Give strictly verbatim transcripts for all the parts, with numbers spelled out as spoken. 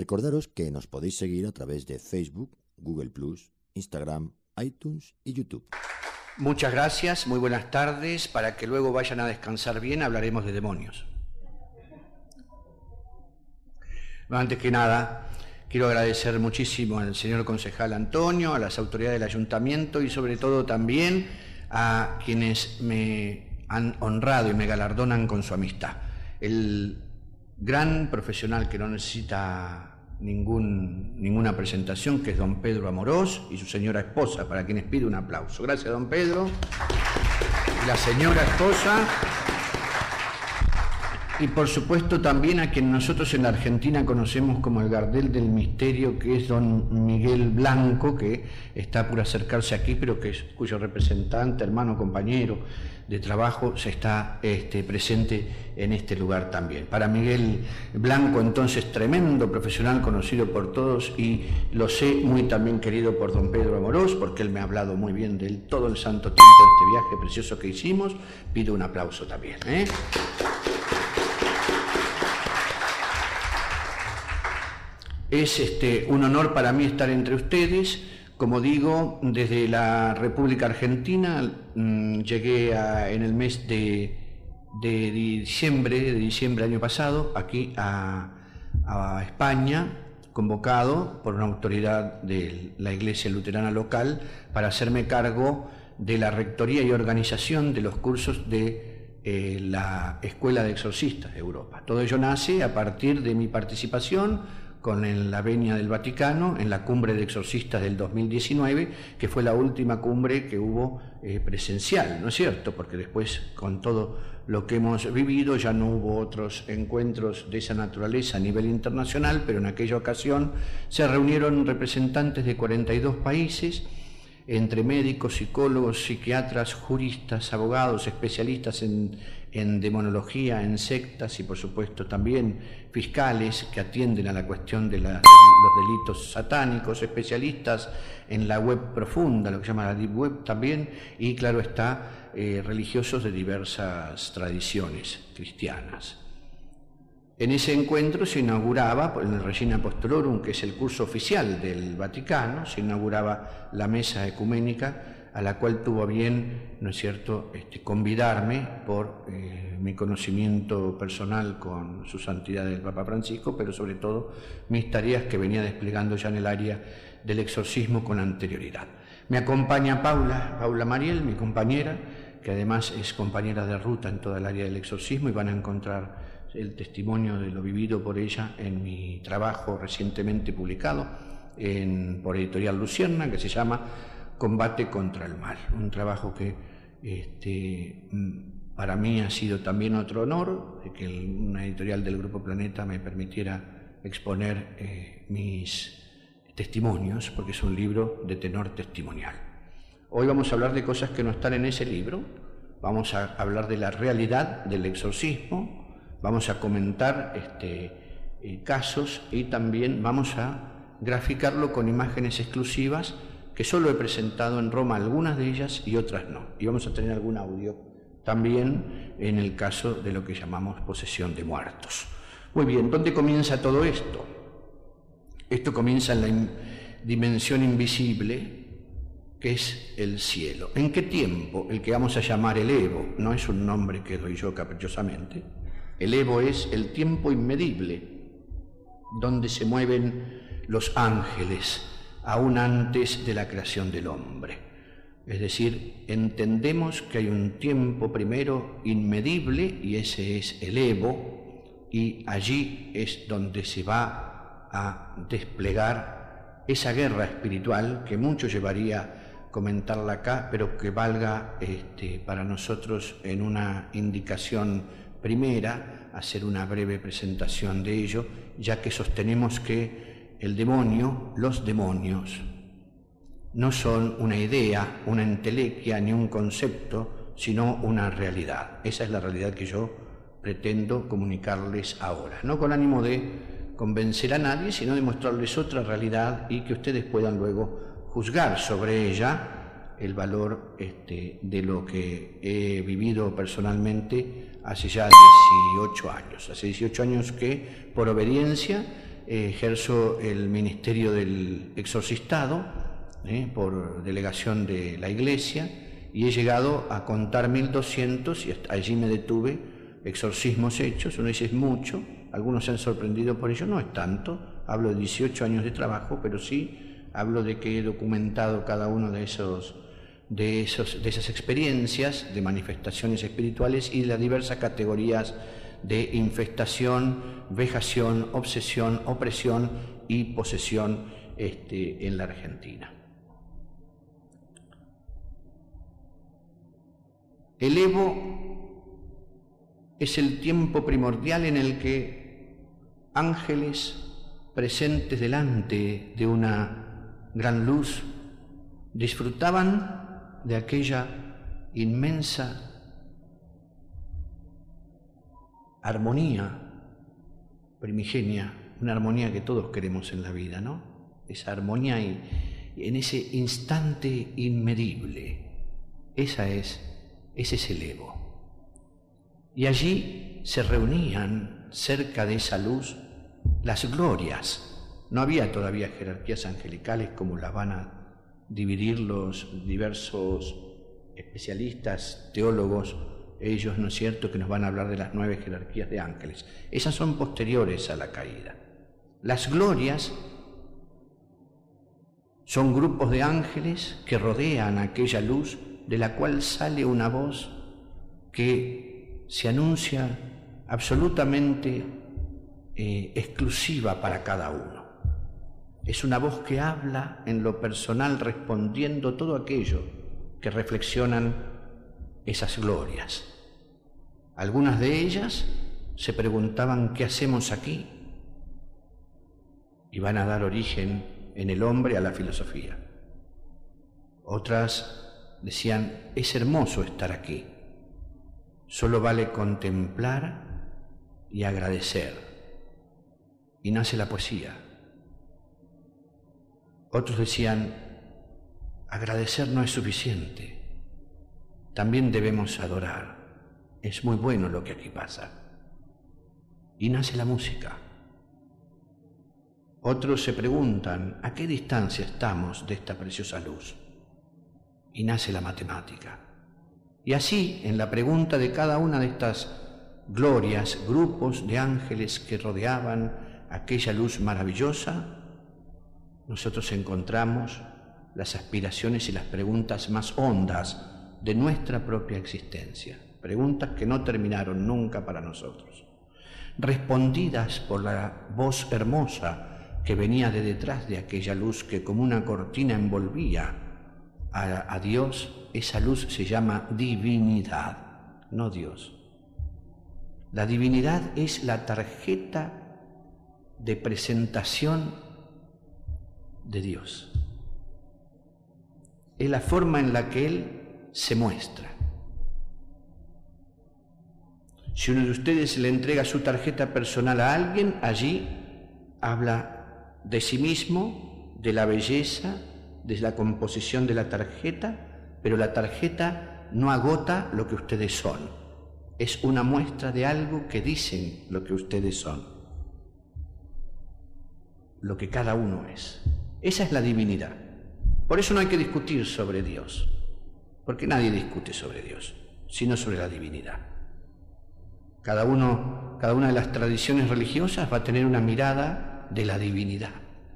Recordaros que nos podéis seguir a través de Facebook, Google plus, Instagram, iTunes y YouTube. Muchas gracias, muy buenas tardes. Para que luego vayan a descansar bien, hablaremos de demonios. Antes que nada, quiero agradecer muchísimo al señor concejal Antonio, a las autoridades del ayuntamiento y sobre todo también a quienes me han honrado y me galardonan con su amistad. El gran profesional que no necesita ningún, ninguna presentación, que es don Pedro Amorós y su señora esposa, para quienes pido un aplauso. Gracias, don Pedro. Y la señora esposa. Y por supuesto también a quien nosotros en la Argentina conocemos como el Gardel del Misterio, que es don Miguel Blanco, que está por acercarse aquí, pero que es, cuyo representante, hermano, compañero de trabajo, se está este, presente en este lugar también. Para Miguel Blanco, entonces, tremendo profesional, conocido por todos, y lo sé, muy también querido por don Pedro Amorós, porque él me ha hablado muy bien de él todo el santo tiempo de este viaje precioso que hicimos. Pido un aplauso también, ¿eh? Es este, un honor para mí estar entre ustedes. Como digo, desde la República Argentina mmm, llegué a, en el mes de, de diciembre, de diciembre del año pasado, aquí a, a España, convocado por una autoridad de la Iglesia Luterana local para hacerme cargo de la rectoría y organización de los cursos de eh, la Escuela de Exorcistas de Europa. Todo ello nace a partir de mi participación con la venia del Vaticano en la cumbre de exorcistas del dos mil diecinueve, que fue la última cumbre que hubo eh, presencial, ¿no es cierto? Porque después, con todo lo que hemos vivido, ya no hubo otros encuentros de esa naturaleza a nivel internacional, pero en aquella ocasión se reunieron representantes de cuarenta y dos países, entre médicos, psicólogos, psiquiatras, juristas, abogados, especialistas en, en demonología, en sectas y por supuesto también fiscales que atienden a la cuestión de, la, de los delitos satánicos, especialistas en la web profunda, lo que se llama la Deep Web también, y claro está, eh, religiosos de diversas tradiciones cristianas. En ese encuentro se inauguraba, en el Regina Apostolorum, que es el curso oficial del Vaticano, se inauguraba la mesa ecuménica, a la cual tuvo bien, ¿no es cierto?, este, convidarme por eh, mi conocimiento personal con su santidad el Papa Francisco, pero sobre todo mis tareas que venía desplegando ya en el área del exorcismo con anterioridad. Me acompaña Paula, Paula Mariel, mi compañera, que además es compañera de ruta en toda el área del exorcismo, y van a encontrar el testimonio de lo vivido por ella en mi trabajo recientemente publicado en, por Editorial Lucierna, que se llama Combate contra el Mal, un trabajo que este, para mí ha sido también otro honor, de que una editorial del Grupo Planeta me permitiera exponer eh, mis testimonios, porque es un libro de tenor testimonial. Hoy vamos a hablar de cosas que no están en ese libro, vamos a hablar de la realidad del exorcismo, vamos a comentar este, eh, casos y también vamos a graficarlo con imágenes exclusivas que solo he presentado en Roma, algunas de ellas y otras no. Y vamos a tener algún audio también en el caso de lo que llamamos posesión de muertos. Muy bien, ¿dónde comienza todo esto? Esto comienza en la in- dimensión invisible, que es el cielo. ¿En qué tiempo? El que vamos a llamar el Evo, no es un nombre que doy yo caprichosamente. El Evo es el tiempo inmedible, donde se mueven los ángeles, aún antes de la creación del hombre. Es decir, entendemos que hay un tiempo primero inmedible, y ese es el Evo, y allí es donde se va a desplegar esa guerra espiritual que mucho llevaría comentarla acá, pero que valga este, para nosotros en una indicación primera, hacer una breve presentación de ello, ya que sostenemos que el demonio, los demonios, no son una idea, una entelequia ni un concepto, sino una realidad. Esa es la realidad que yo pretendo comunicarles ahora, no con ánimo de convencer a nadie, sino de mostrarles otra realidad y que ustedes puedan luego juzgar sobre ella el valor este, de lo que he vivido personalmente hace ya dieciocho años. Hace dieciocho años que, por obediencia, eh, ejerzo el ministerio del exorcistado eh, por delegación de la Iglesia, y he llegado a contar mil doscientos, y hasta allí me detuve, exorcismos hechos. Uno dice es mucho, algunos se han sorprendido por ello, no es tanto, hablo de dieciocho años de trabajo, pero sí hablo de que he documentado cada uno de esos De, esos, de esas experiencias de manifestaciones espirituales y de las diversas categorías de infestación, vejación, obsesión, opresión y posesión este, en la Argentina. El Evo es el tiempo primordial en el que ángeles presentes delante de una gran luz disfrutaban de aquella inmensa armonía primigenia, una armonía que todos queremos en la vida, ¿no? Esa armonía y, y en ese instante inmedible, esa es, ese es el Evo. Y allí se reunían cerca de esa luz las glorias. No había todavía jerarquías angelicales como las van a dividir los diversos especialistas, teólogos, ellos, ¿no es cierto?, que nos van a hablar de las nueve jerarquías de ángeles. Esas son posteriores a la caída. Las glorias son grupos de ángeles que rodean aquella luz de la cual sale una voz que se anuncia absolutamente eh, exclusiva para cada uno. Es una voz que habla en lo personal respondiendo todo aquello que reflexionan esas glorias. Algunas de ellas se preguntaban ¿qué hacemos aquí? Y van a dar origen en el hombre a la filosofía. Otras decían es hermoso estar aquí, solo vale contemplar y agradecer. Y nace la poesía. Otros decían, agradecer no es suficiente, también debemos adorar, es muy bueno lo que aquí pasa. Y nace la música. Otros se preguntan, ¿a qué distancia estamos de esta preciosa luz? Y nace la matemática. Y así, en la pregunta de cada una de estas glorias, grupos de ángeles que rodeaban aquella luz maravillosa, nosotros encontramos las aspiraciones y las preguntas más hondas de nuestra propia existencia, preguntas que no terminaron nunca para nosotros, respondidas por la voz hermosa que venía de detrás de aquella luz que como una cortina envolvía a, a Dios. Esa luz se llama divinidad, no Dios. La divinidad es la tarjeta de presentación de Dios. Es la forma en la que Él se muestra. Si uno de ustedes le entrega su tarjeta personal a alguien, allí habla de sí mismo, de la belleza, de la composición de la tarjeta, pero la tarjeta no agota lo que ustedes son. Es una muestra de algo que dicen lo que ustedes son, lo que cada uno es. Esa es la divinidad. Por eso no hay que discutir sobre Dios, porque nadie discute sobre Dios, sino sobre la divinidad. Cada uno, cada una de las tradiciones religiosas va a tener una mirada de la divinidad,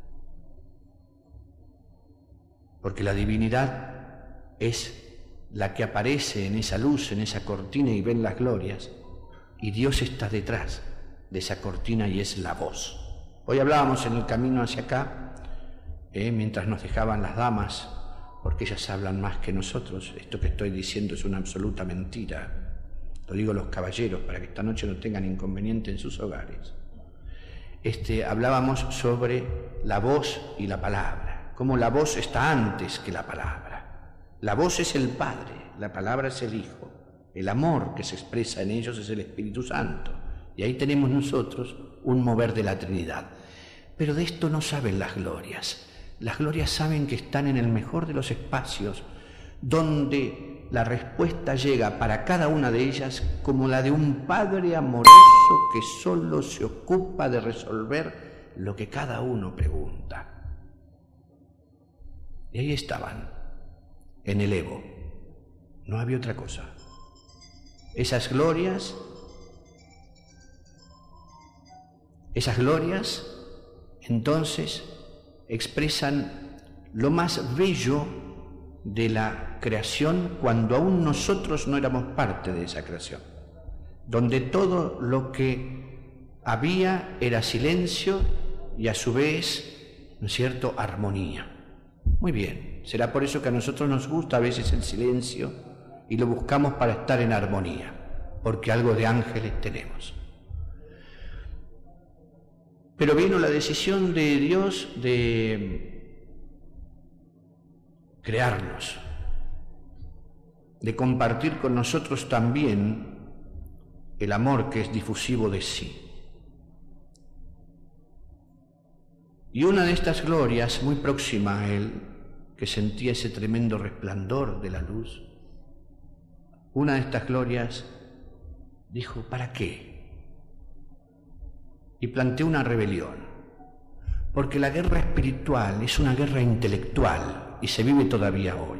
porque la divinidad es la que aparece en esa luz, en esa cortina y ven las glorias, y Dios está detrás de esa cortina y es la voz. Hoy hablábamos en el camino hacia acá, Eh, mientras nos dejaban las damas, porque ellas hablan más que nosotros. Esto que estoy diciendo es una absoluta mentira. Lo digo a los caballeros para que esta noche no tengan inconveniente en sus hogares. Este, hablábamos sobre la voz y la palabra, cómo la voz está antes que la palabra. La voz es el Padre, la palabra es el Hijo. El amor que se expresa en ellos es el Espíritu Santo. Y ahí tenemos nosotros un mover de la Trinidad. Pero de esto no saben las glorias. Las glorias saben que están en el mejor de los espacios, donde la respuesta llega para cada una de ellas como la de un padre amoroso que solo se ocupa de resolver lo que cada uno pregunta. Y ahí estaban, en el Evo. No había otra cosa. Esas glorias, esas glorias, entonces, expresan lo más bello de la creación cuando aún nosotros no éramos parte de esa creación, donde todo lo que había era silencio y a su vez, ¿no es cierto?, armonía. Muy bien, será por eso que a nosotros nos gusta a veces el silencio y lo buscamos para estar en armonía, porque algo de ángeles tenemos. Pero vino la decisión de Dios de crearnos, de compartir con nosotros también el amor que es difusivo de sí. Y una de estas glorias, muy próxima a él, que sentía ese tremendo resplandor de la luz, una de estas glorias dijo, ¿para qué? Y planteó una rebelión, porque la guerra espiritual es una guerra intelectual y se vive todavía hoy.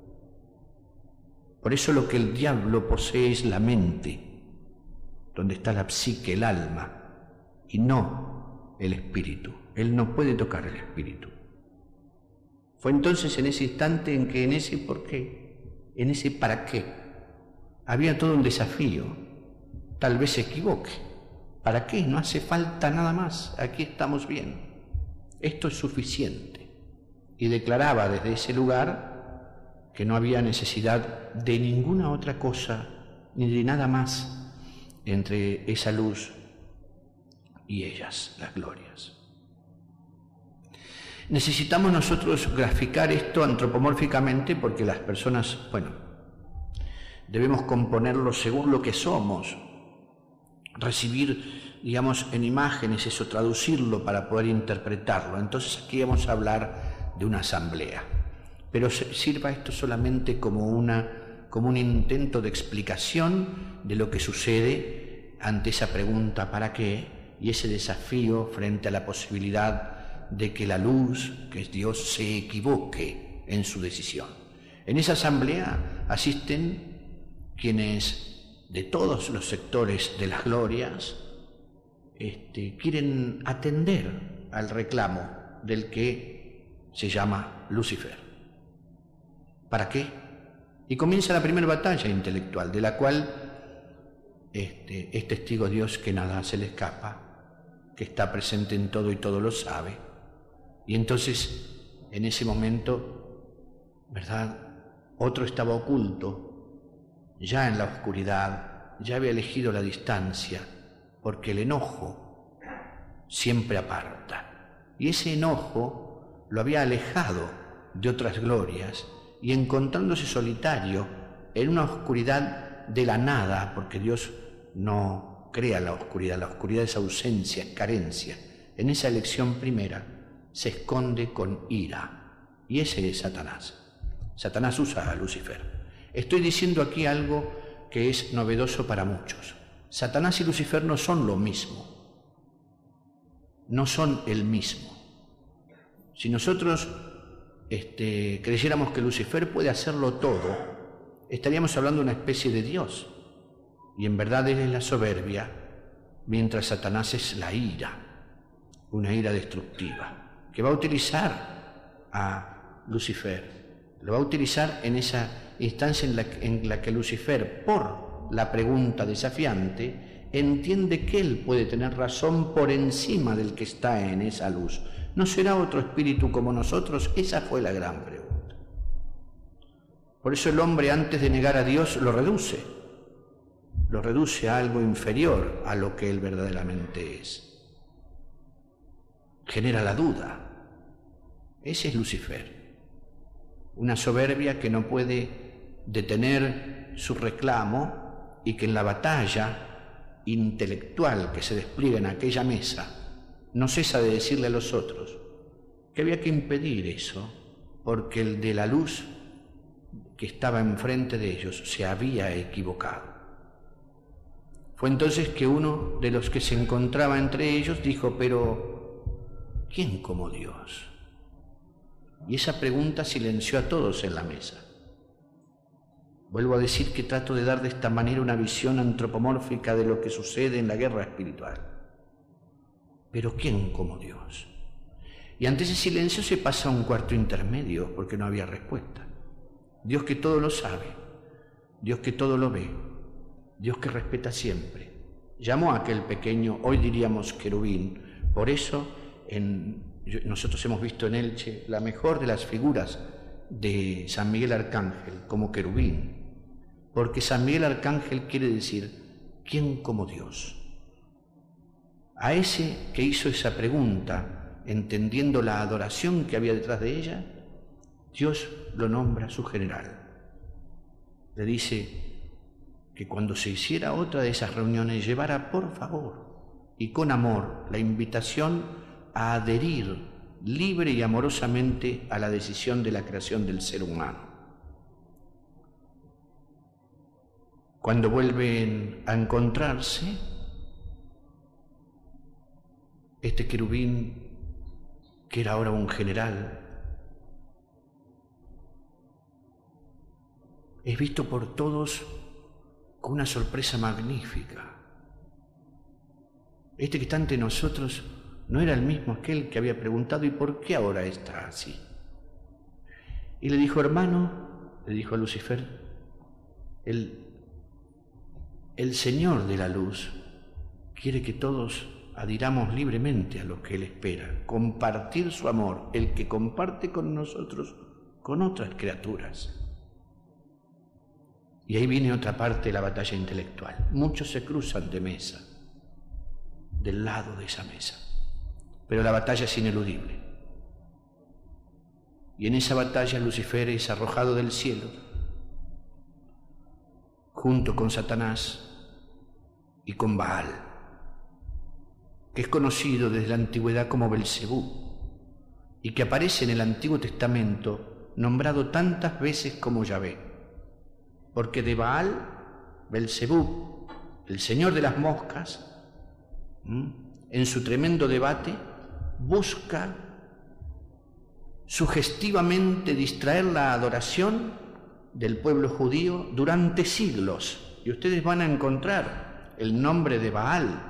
Por eso lo que el diablo posee es la mente, donde está la psique, el alma, y no el espíritu. Él no puede tocar el espíritu. Fue entonces en ese instante en que en ese por qué, en ese para qué, había todo un desafío. Tal vez se equivoque. ¿Para qué? No hace falta nada más. Aquí estamos bien. Esto es suficiente. Y declaraba desde ese lugar que no había necesidad de ninguna otra cosa ni de nada más entre esa luz y ellas, las glorias. Necesitamos nosotros graficar esto antropomórficamente porque las personas, bueno, debemos componerlo según lo que somos, recibir, digamos, en imágenes eso, traducirlo para poder interpretarlo. Entonces aquí vamos a hablar de una asamblea, pero sirva esto solamente como, una, como un intento de explicación de lo que sucede ante esa pregunta ¿para qué? Y ese desafío frente a la posibilidad de que la luz, que es Dios, se equivoque en su decisión. En esa asamblea asisten quienes de todos los sectores de las glorias este, quieren atender al reclamo del que se llama Lucifer. ¿Para qué? Y comienza la primera batalla intelectual, de la cual este, es testigo Dios que nada se le escapa, que está presente en todo y todo lo sabe. Y entonces, en ese momento, ¿verdad?, otro estaba oculto, ya en la oscuridad, ya había elegido la distancia, porque el enojo siempre aparta. Y ese enojo lo había alejado de otras glorias, y encontrándose solitario en una oscuridad de la nada, porque Dios no crea la oscuridad, la oscuridad es ausencia, es carencia. En esa elección primera se esconde con ira, y ese es Satanás. Satanás usa a Lucifer. Estoy diciendo aquí algo que es novedoso para muchos. Satanás y Lucifer no son lo mismo, no son el mismo. Si nosotros este, creyéramos que Lucifer puede hacerlo todo, estaríamos hablando de una especie de Dios, y en verdad él es la soberbia, mientras Satanás es la ira, una ira destructiva, que va a utilizar a Lucifer, lo va a utilizar en esa instancia en la, en la que Lucifer, por la pregunta desafiante, entiende que él puede tener razón por encima del que está en esa luz. ¿No será otro espíritu como nosotros? Esa fue la gran pregunta. Por eso el hombre, antes de negar a Dios, lo reduce, lo reduce a algo inferior a lo que él verdaderamente es. Genera la duda. Ese es Lucifer, una soberbia que no puede detener su reclamo y que en la batalla intelectual que se despliega en aquella mesa no cesa de decirle a los otros que había que impedir eso, porque el de la luz que estaba enfrente de ellos se había equivocado. Fue entonces que uno de los que se encontraba entre ellos dijo, pero ¿quién como Dios? Y esa pregunta silenció a todos en la mesa. Vuelvo a decir que trato de dar de esta manera una visión antropomórfica de lo que sucede en la guerra espiritual. Pero ¿quién como Dios? Y ante ese silencio se pasa a un cuarto intermedio, porque no había respuesta. Dios que todo lo sabe, Dios que todo lo ve, Dios que respeta siempre. Llamó a aquel pequeño, hoy diríamos querubín. Por eso en, nosotros hemos visto en Elche la mejor de las figuras de San Miguel Arcángel como querubín. Porque San Miguel Arcángel quiere decir, ¿quién como Dios? A ese que hizo esa pregunta, entendiendo la adoración que había detrás de ella, Dios lo nombra su general. Le dice que cuando se hiciera otra de esas reuniones, llevara por favor y con amor la invitación a adherir libre y amorosamente a la decisión de la creación del ser humano. Cuando vuelven a encontrarse, este querubín, que era ahora un general, es visto por todos con una sorpresa magnífica. Este que está ante nosotros no era el mismo aquel que había preguntado, ¿y por qué ahora está así? Y le dijo, hermano, le dijo a Lucifer, el El Señor de la luz quiere que todos adhiramos libremente a lo que Él espera, compartir su amor, el que comparte con nosotros, con otras criaturas. Y ahí viene otra parte de la batalla intelectual. Muchos se cruzan de mesa, del lado de esa mesa, pero la batalla es ineludible. Y en esa batalla Lucifer es arrojado del cielo, junto con Satanás y con Baal, que es conocido desde la antigüedad como Belcebú, y que aparece en el Antiguo Testamento nombrado tantas veces como Yahvé, porque de Baal, Belcebú, el señor de las moscas, en su tremendo debate, busca sugestivamente distraer la adoración del pueblo judío durante siglos. Y ustedes van a encontrar el nombre de Baal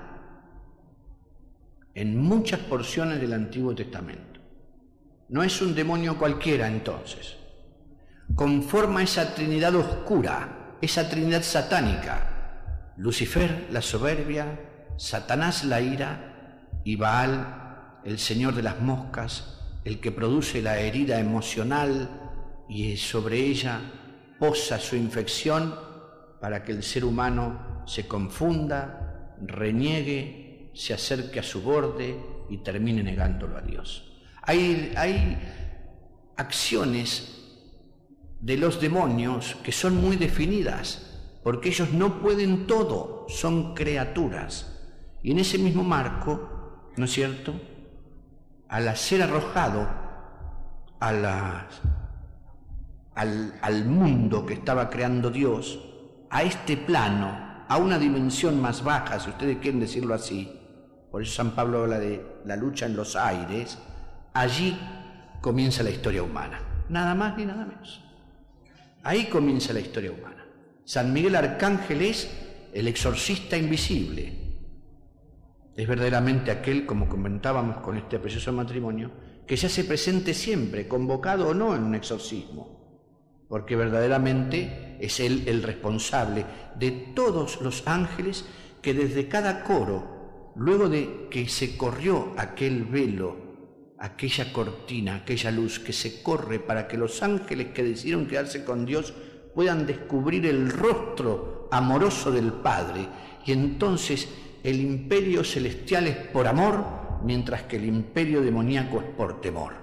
en muchas porciones del Antiguo Testamento. No es un demonio cualquiera entonces. Conforma esa trinidad oscura, esa trinidad satánica. Lucifer, la soberbia, Satanás, la ira, y Baal, el señor de las moscas, el que produce la herida emocional y sobre ella posa su infección para que el ser humano se confunda, reniegue, se acerque a su borde y termine negándolo a Dios. Hay, hay acciones de los demonios que son muy definidas, porque ellos no pueden todo, son criaturas. Y en ese mismo marco, ¿no es cierto?, al ser arrojado a la, al, al mundo que estaba creando Dios, a este plano, a una dimensión más baja, si ustedes quieren decirlo así, por eso San Pablo habla de la lucha en los aires, allí comienza la historia humana, nada más ni nada menos. Ahí comienza la historia humana. San Miguel Arcángel es el exorcista invisible. Es verdaderamente aquel, como comentábamos con este precioso matrimonio, que se hace presente siempre, convocado o no en un exorcismo, porque verdaderamente es él el responsable de todos los ángeles que desde cada coro, luego de que se corrió aquel velo, aquella cortina, aquella luz que se corre para que los ángeles que decidieron quedarse con Dios puedan descubrir el rostro amoroso del Padre, y entonces el imperio celestial es por amor, mientras que el imperio demoníaco es por temor.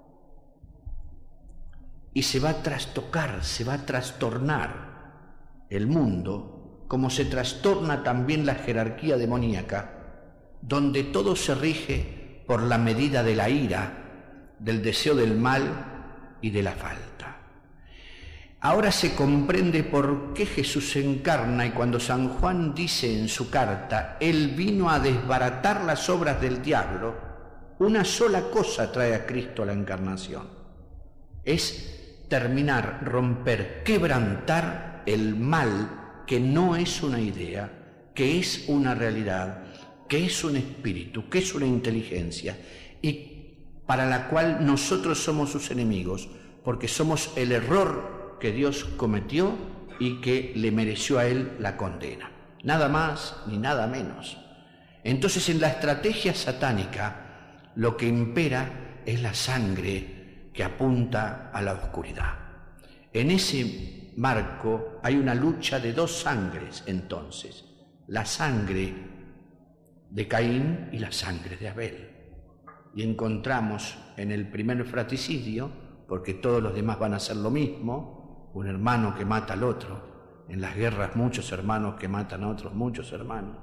Y se va a trastocar, se va a trastornar el mundo, como se trastorna también la jerarquía demoníaca, donde todo se rige por la medida de la ira, del deseo del mal y de la falta. Ahora se comprende por qué Jesús se encarna, y cuando San Juan dice en su carta, Él vino a desbaratar las obras del diablo, Una sola cosa trae a Cristo a la encarnación. Es terminar, romper, quebrantar el mal que no es una idea, que es una realidad, que es un espíritu, que es una inteligencia, y para la cual nosotros somos sus enemigos, porque somos el error que Dios cometió y que le mereció a él la condena. Nada más ni nada menos. Entonces, en la estrategia satánica, lo que impera es la sangre que apunta a la oscuridad. En ese marco hay una lucha de dos sangres, entonces, la sangre de Caín y la sangre de Abel. Y encontramos en el primer fratricidio, porque todos los demás van a hacer lo mismo, un hermano que mata al otro, en las guerras muchos hermanos que matan a otros muchos hermanos,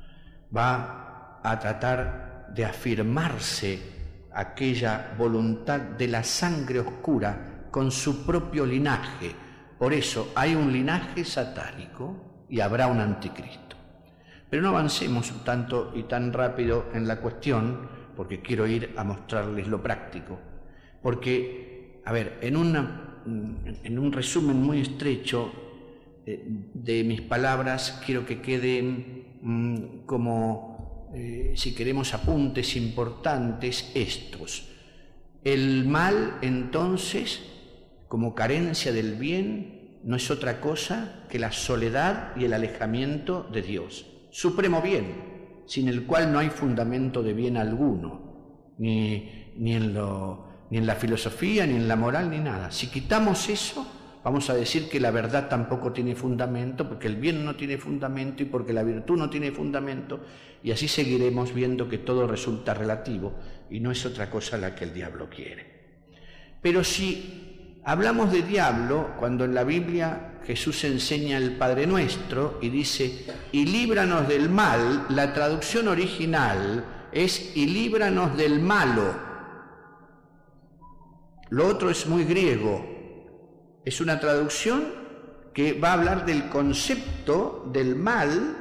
va a tratar de afirmarse aquella voluntad de la sangre oscura con su propio linaje. Por eso hay un linaje satánico y habrá un anticristo. Pero no avancemos tanto y tan rápido en la cuestión, porque quiero ir a mostrarles lo práctico. Porque, a ver, en, una, en un resumen muy estrecho eh, de mis palabras, quiero que queden mmm, como, eh, si queremos, apuntes importantes estos. El mal, entonces, como carencia del bien, no es otra cosa que la soledad y el alejamiento de Dios. Supremo bien, sin el cual no hay fundamento de bien alguno, ni, ni, en lo, ni en la filosofía, ni en la moral, ni nada. Si quitamos eso, vamos a decir que la verdad tampoco tiene fundamento, porque el bien no tiene fundamento y porque la virtud no tiene fundamento, y así seguiremos viendo que todo resulta relativo y no es otra cosa la que el diablo quiere. Pero si hablamos de diablo, cuando en la Biblia Jesús enseña el Padre Nuestro y dice, y líbranos del mal, la traducción original es, y líbranos del malo. Lo otro es muy griego. Es una traducción que va a hablar del concepto del mal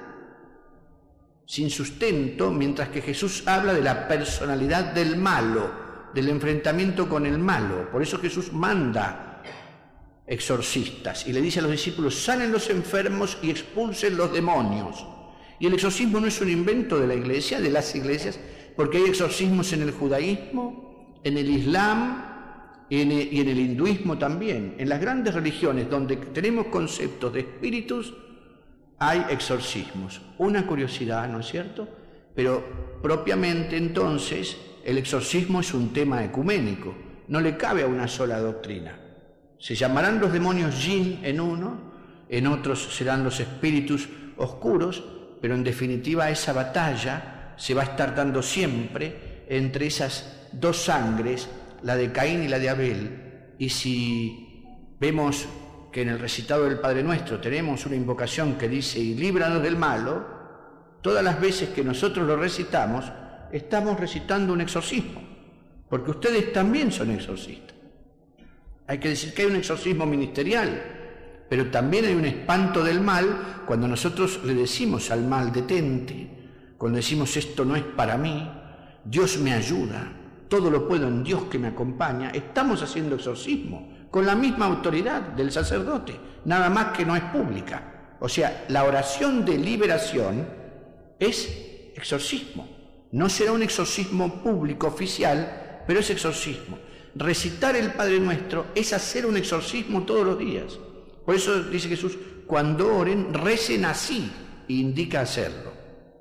sin sustento, mientras que Jesús habla de la personalidad del malo, del enfrentamiento con el malo. Por eso Jesús manda exorcistas y le dice a los discípulos, salen los enfermos y expulsen los demonios. Y el exorcismo no es un invento de la iglesia, de las iglesias, porque hay exorcismos en el judaísmo, en el islam y en el, y en el hinduismo también. En las grandes religiones donde tenemos conceptos de espíritus hay exorcismos. Una curiosidad, ¿no es cierto? Pero propiamente entonces el exorcismo es un tema ecuménico, no le cabe a una sola doctrina. Se llamarán los demonios yin en uno, en otros serán los espíritus oscuros, pero en definitiva esa batalla se va a estar dando siempre entre esas dos sangres, la de Caín y la de Abel. Y si vemos que en el recitado del Padre Nuestro tenemos una invocación que dice, y líbranos del malo, todas las veces que nosotros lo recitamos, estamos recitando un exorcismo, porque ustedes también son exorcistas. Hay que decir que hay un exorcismo ministerial, pero también hay un espanto del mal cuando nosotros le decimos al mal, detente, cuando decimos esto no es para mí, Dios me ayuda, todo lo puedo en Dios que me acompaña, estamos haciendo exorcismo con la misma autoridad del sacerdote, nada más que no es pública. O sea, la oración de liberación es exorcismo. No será un exorcismo público oficial, pero es exorcismo. Recitar el Padre Nuestro es hacer un exorcismo todos los días. Por eso dice Jesús, cuando oren, recen así, e indica hacerlo.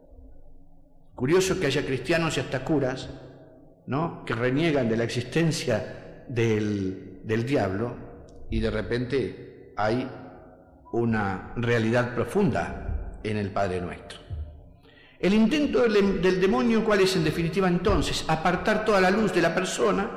Curioso que haya cristianos y hasta curas, ¿no?, que reniegan de la existencia del, del diablo, y de repente hay una realidad profunda en el Padre Nuestro. El intento del, del demonio, ¿cuál es en definitiva entonces? Apartar toda la luz de la persona,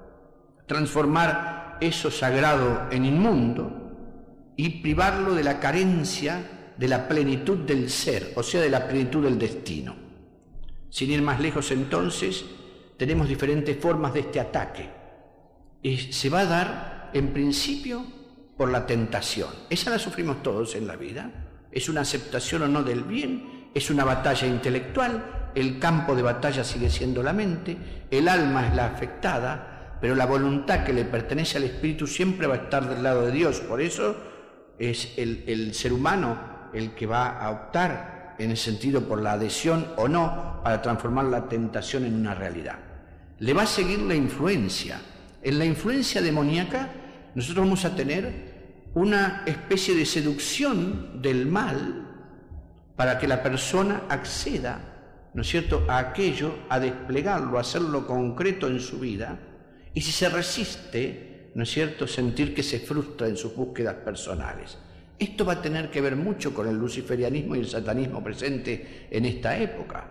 transformar eso sagrado en inmundo y privarlo de la carencia de la plenitud del ser, o sea, de la plenitud del destino. Sin ir más lejos entonces, tenemos diferentes formas de este ataque. Y se va a dar, en principio, por la tentación. Esa la sufrimos todos en la vida. Es una aceptación o no del bien, es una batalla intelectual, el campo de batalla sigue siendo la mente, el alma es la afectada, pero la voluntad que le pertenece al espíritu siempre va a estar del lado de Dios. Por eso es el, el ser humano el que va a optar en el sentido por la adhesión o no para transformar la tentación en una realidad. Le va a seguir la influencia. En la influencia demoníaca nosotros vamos a tener una especie de seducción del mal para que la persona acceda, ¿no es cierto?, a aquello, a desplegarlo, a hacerlo concreto en su vida, y si se resiste, ¿no es cierto?, sentir que se frustra en sus búsquedas personales. Esto va a tener que ver mucho con el luciferianismo y el satanismo presente en esta época.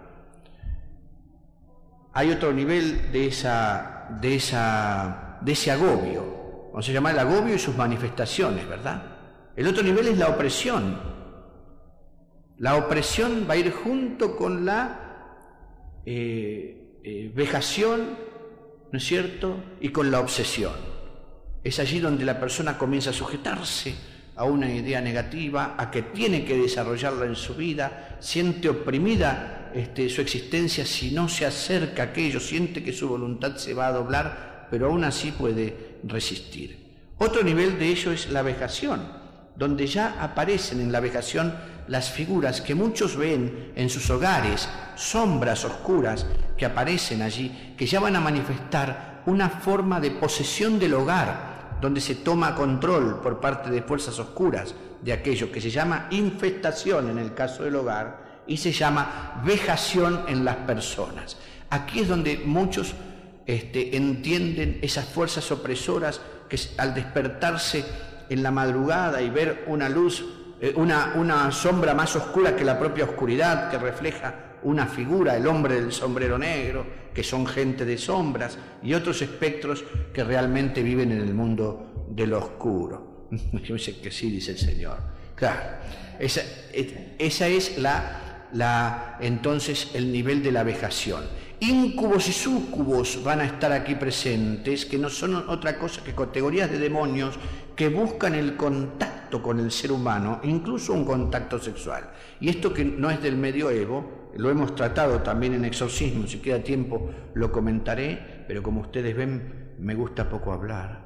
Hay otro nivel de, esa, de, esa, de ese agobio, vamos a llamar el agobio y sus manifestaciones, ¿verdad? El otro nivel es la opresión. La opresión va a ir junto con la eh, eh, vejación, ¿no es cierto?, y con la obsesión. Es allí donde la persona comienza a sujetarse a una idea negativa, a que tiene que desarrollarla en su vida, siente oprimida este, su existencia si no se acerca a aquello, siente que su voluntad se va a doblar, pero aún así puede resistir. Otro nivel de ello es la vejación, donde ya aparecen en la vejación las figuras que muchos ven en sus hogares, sombras oscuras que aparecen allí, que ya van a manifestar una forma de posesión del hogar, donde se toma control por parte de fuerzas oscuras de aquello que se llama infestación en el caso del hogar y se llama vejación en las personas. Aquí es donde muchos este, entienden esas fuerzas opresoras que al despertarse en la madrugada y ver una luz, eh, una, una sombra más oscura que la propia oscuridad, que refleja una figura, el hombre del sombrero negro, que son gente de sombras, y otros espectros que realmente viven en el mundo de lo oscuro. Yo sé que sí, dice el Señor. Claro, esa, esa es la, la, entonces el nivel de la vejación. Íncubos y súcubos van a estar aquí presentes, que no son otra cosa que categorías de demonios que buscan el contacto con el ser humano, incluso un contacto sexual. Y esto que no es del medioevo, lo hemos tratado también en exorcismo, si queda tiempo lo comentaré, pero como ustedes ven, me gusta poco hablar.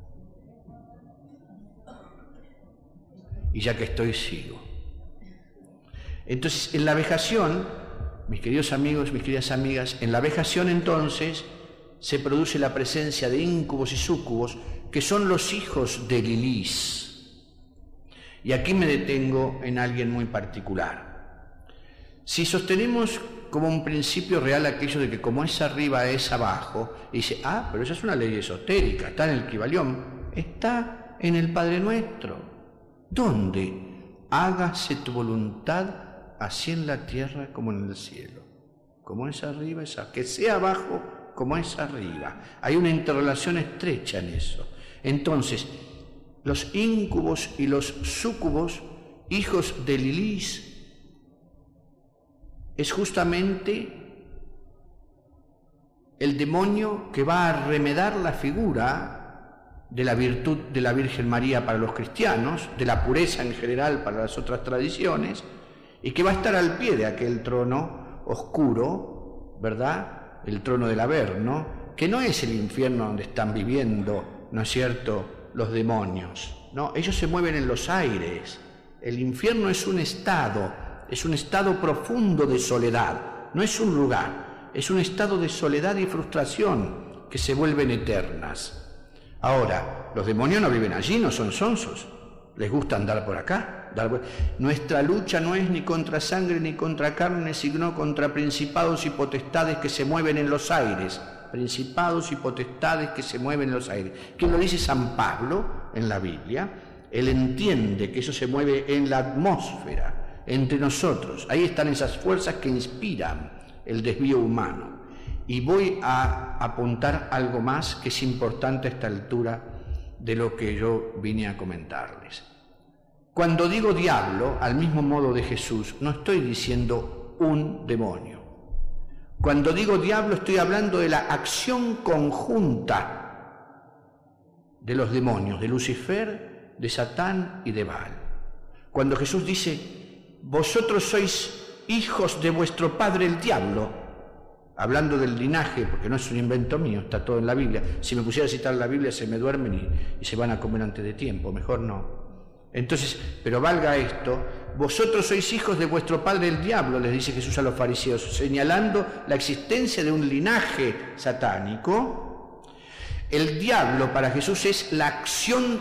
Y ya que estoy, sigo. Entonces, en la vejación, mis queridos amigos, mis queridas amigas, en la vejación entonces se produce la presencia de íncubos y súcubos, que son los hijos de Lilis. Y aquí me detengo en alguien muy particular. Si sostenemos como un principio real aquello de que como es arriba es abajo, y dice, ah, pero esa es una ley esotérica, está en el Kybalión, está en el Padre Nuestro. ¿Dónde? Hágase tu voluntad, así en la tierra como en el cielo. Como es arriba es abajo, que sea abajo como es arriba. Hay una interrelación estrecha en eso. Entonces, los íncubos y los súcubos, hijos de Lilis, es justamente el demonio que va a remedar la figura de la virtud de la Virgen María para los cristianos, de la pureza en general para las otras tradiciones, y que va a estar al pie de aquel trono oscuro, ¿verdad?, el trono del Averno, que no es el infierno donde están viviendo, ¿no es cierto?, los demonios, no, ellos se mueven en los aires. El infierno es un estado, es un estado profundo de soledad, no es un lugar, es un estado de soledad y frustración que se vuelven eternas. Ahora, los demonios no viven allí, no son sonsos, les gusta andar por acá. Dar... Nuestra lucha no es ni contra sangre ni contra carne, sino contra principados y potestades que se mueven en los aires. Principados y potestades que se mueven en los aires. ¿Quién lo dice? San Pablo en la Biblia. Él entiende que eso se mueve en la atmósfera, entre nosotros. Ahí están esas fuerzas que inspiran el desvío humano. Y voy a apuntar algo más que es importante a esta altura de lo que yo vine a comentarles. Cuando digo diablo, al mismo modo de Jesús, no estoy diciendo un demonio. Cuando digo diablo estoy hablando de la acción conjunta de los demonios, de Lucifer, de Satán y de Baal. Cuando Jesús dice, vosotros sois hijos de vuestro padre el diablo, hablando del linaje, porque no es un invento mío, está todo en la Biblia. Si me pusiera a citar la Biblia se me duermen y, y se van a comer antes de tiempo, mejor no. Entonces, pero valga esto, vosotros sois hijos de vuestro padre el diablo, les dice Jesús a los fariseos, señalando la existencia de un linaje satánico. El diablo para Jesús es la acción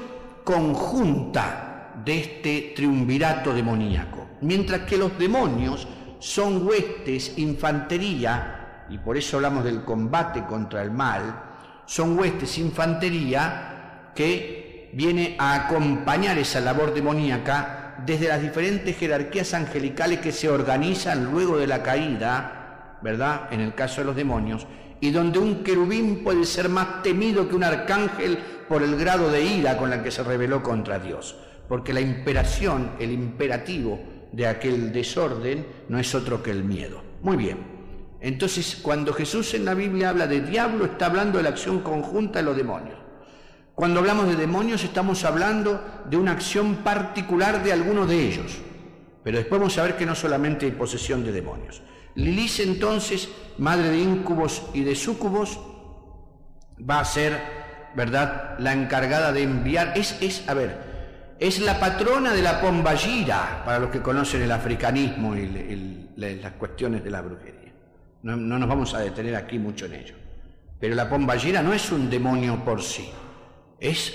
conjunta de este triunvirato demoníaco, mientras que los demonios son huestes, infantería, y por eso hablamos del combate contra el mal, son huestes, infantería que viene a acompañar esa labor demoníaca desde las diferentes jerarquías angelicales que se organizan luego de la caída, ¿verdad?, en el caso de los demonios, y donde un querubín puede ser más temido que un arcángel por el grado de ira con la que se rebeló contra Dios, porque la imperación, el imperativo de aquel desorden no es otro que el miedo. Muy bien, entonces cuando Jesús en la Biblia habla de diablo, está hablando de la acción conjunta de los demonios. Cuando hablamos de demonios estamos hablando de una acción particular de algunos de ellos, pero después vamos a ver que no solamente hay posesión de demonios. Lilith entonces, madre de íncubos y de súcubos, va a ser, ¿verdad?, la encargada de enviar, es, es, a ver, es la patrona de la Pombagira, para los que conocen el africanismo y el, el, las cuestiones de la brujería. No, no nos vamos a detener aquí mucho en ello, pero la Pombagira no es un demonio por sí. Es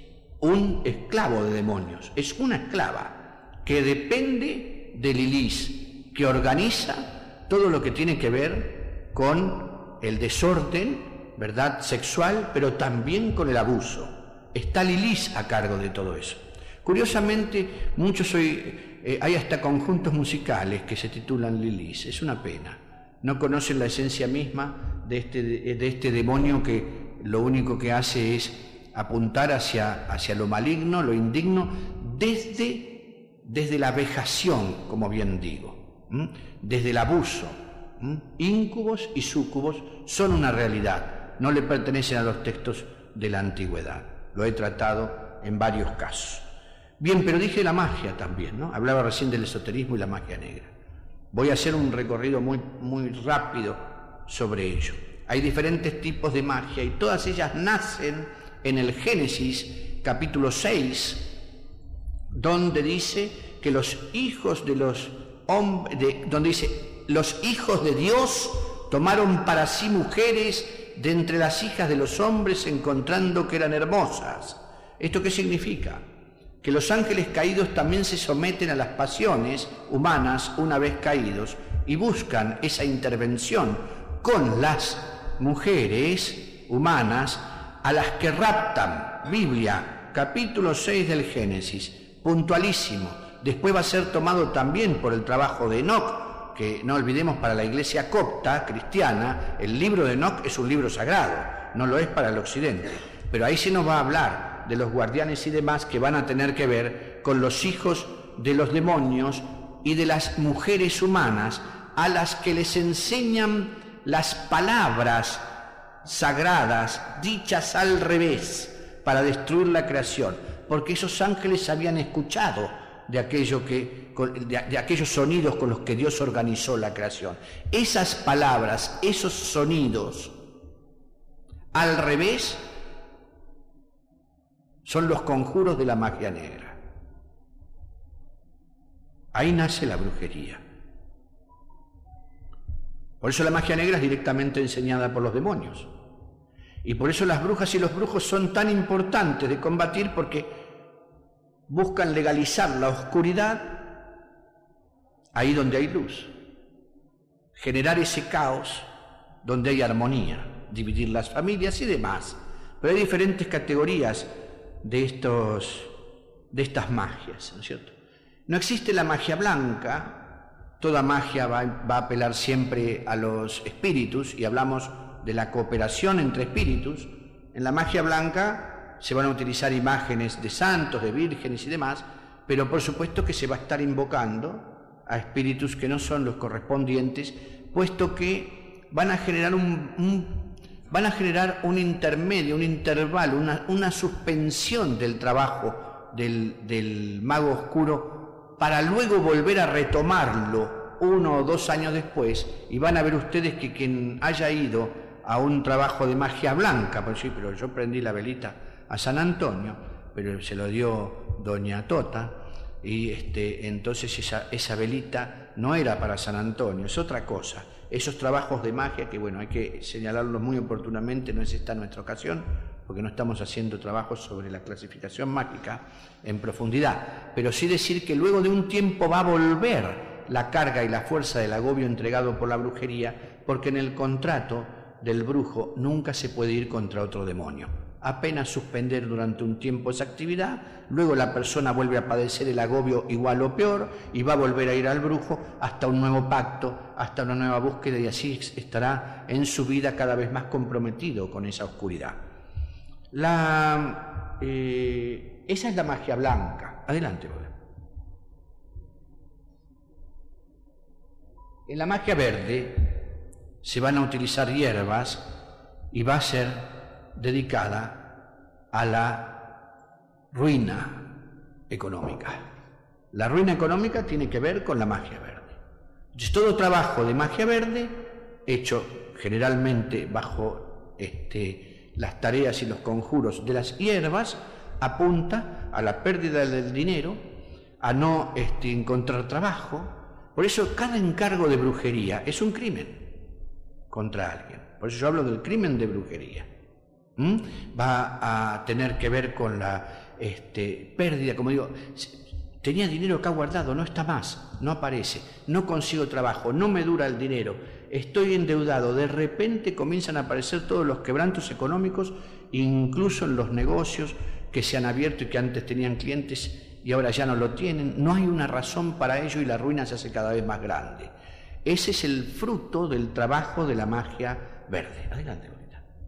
un esclavo de demonios, es una esclava que depende de Lilith, que organiza todo lo que tiene que ver con el desorden, ¿verdad?, sexual, pero también con el abuso. Está Lilith a cargo de todo eso. Curiosamente, muchos hoy, eh, hay hasta conjuntos musicales que se titulan Lilith, es una pena. No conocen la esencia misma de este, de, de este demonio que lo único que hace es apuntar hacia, hacia lo maligno, lo indigno, desde, desde la vejación, como bien digo, ¿m? desde el abuso. ¿m? Íncubos y súcubos son una realidad, no le pertenecen a los textos de la antigüedad. Lo he tratado en varios casos. Bien, pero dije la magia también, ¿no? Hablaba recién del esoterismo y la magia negra. Voy a hacer un recorrido muy, muy rápido sobre ello. Hay diferentes tipos de magia y todas ellas nacen en el Génesis capítulo seis, donde dice que los hijos de los hombres, de, donde dice, los hijos de Dios tomaron para sí mujeres de entre las hijas de los hombres, encontrando que eran hermosas. ¿Esto qué significa? Que los ángeles caídos también se someten a las pasiones humanas una vez caídos y buscan esa intervención con las mujeres humanas a las que raptan. Biblia, capítulo seis del Génesis, puntualísimo. Después va a ser tomado también por el trabajo de Enoc, que no olvidemos, para la iglesia copta cristiana, el libro de Enoc es un libro sagrado, no lo es para el occidente. Pero ahí se nos va a hablar de los guardianes y demás que van a tener que ver con los hijos de los demonios y de las mujeres humanas a las que les enseñan las palabras sagradas dichas al revés para destruir la creación, porque esos ángeles habían escuchado de, aquello que, de, de aquellos sonidos con los que Dios organizó la creación. Esas palabras, esos sonidos al revés son los conjuros de la magia negra. Ahí nace la brujería. Por eso la magia negra es directamente enseñada por los demonios. Y por eso las brujas y los brujos son tan importantes de combatir, porque buscan legalizar la oscuridad ahí donde hay luz, generar ese caos donde hay armonía, dividir las familias y demás. Pero hay diferentes categorías de, estos, de estas magias, ¿no es cierto? No existe la magia blanca. Toda magia va, va a apelar siempre a los espíritus, y hablamos de la cooperación entre espíritus. En la magia blanca se van a utilizar imágenes de santos, de vírgenes y demás, pero por supuesto que se va a estar invocando a espíritus que no son los correspondientes, puesto que van a generar un, un, van a generar un intermedio, un intervalo, una, una suspensión del trabajo del, del mago oscuro, para luego volver a retomarlo uno o dos años después y van a ver ustedes que quien haya ido a un trabajo de magia blanca, pues sí, pero yo prendí la velita a San Antonio, pero se lo dio doña Tota, y este, entonces esa, esa velita no era para San Antonio, es otra cosa. Esos trabajos de magia, que bueno, hay que señalarlos muy oportunamente, no es esta nuestra ocasión, porque no estamos haciendo trabajos sobre la clasificación mágica en profundidad, pero sí decir que luego de un tiempo va a volver la carga y la fuerza del agobio entregado por la brujería, porque en el contrato del brujo nunca se puede ir contra otro demonio. Apenas suspender durante un tiempo esa actividad, luego la persona vuelve a padecer el agobio igual o peor y va a volver a ir al brujo hasta un nuevo pacto, hasta una nueva búsqueda, y así estará en su vida cada vez más comprometido con esa oscuridad. La, eh, esa es la magia blanca. Adelante, Bola. En la magia verde se van a utilizar hierbas y va a ser dedicada a la ruina económica. La ruina económica tiene que ver con la magia verde. Entonces, todo trabajo de magia verde, hecho generalmente bajo este, las tareas y los conjuros de las hierbas, apunta a la pérdida del dinero, a no este, encontrar trabajo. Por eso cada encargo de brujería es un crimen contra alguien. Por eso yo hablo del crimen de brujería. ¿Mm? Va a tener que ver con la este, pérdida, como digo, tenía dinero acá guardado, no está más, no aparece, no consigo trabajo, no me dura el dinero, estoy endeudado, de repente comienzan a aparecer todos los quebrantos económicos, incluso en los negocios que se han abierto y que antes tenían clientes y ahora ya no lo tienen, no hay una razón para ello y la ruina se hace cada vez más grande. Ese es el fruto del trabajo de la magia verde. Adelante, bonita.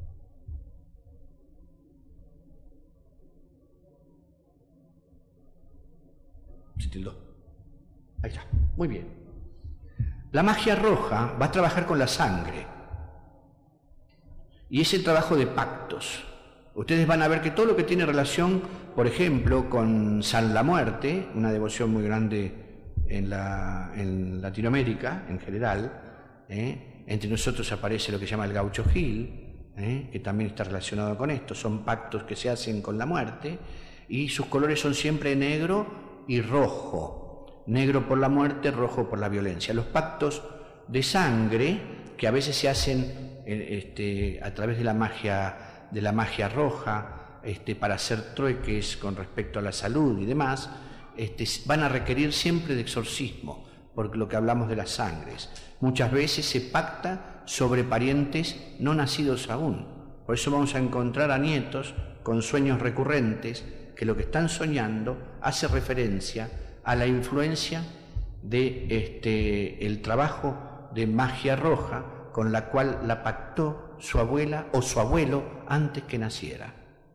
Se tildó. Ahí está. Muy bien. La magia roja va a trabajar con la sangre. Y es el trabajo de pactos. Ustedes van a ver que todo lo que tiene relación, por ejemplo, con San la Muerte, una devoción muy grande en, la, en Latinoamérica en general, ¿eh? Entre nosotros aparece lo que se llama el gaucho Gil, ¿eh? Que también está relacionado con esto, son pactos que se hacen con la muerte, y sus colores son siempre negro y rojo, negro por la muerte, rojo por la violencia. Los pactos de sangre, que a veces se hacen este, a través de la magia de la magia roja, este, para hacer trueques con respecto a la salud y demás, este, van a requerir siempre de exorcismo, porque lo que hablamos de las sangres. Muchas veces se pacta sobre parientes no nacidos aún. Por eso vamos a encontrar a nietos con sueños recurrentes, que lo que están soñando hace referencia a la influencia de este, el trabajo de magia roja con la cual la pactó su abuela o su abuelo antes que naciera.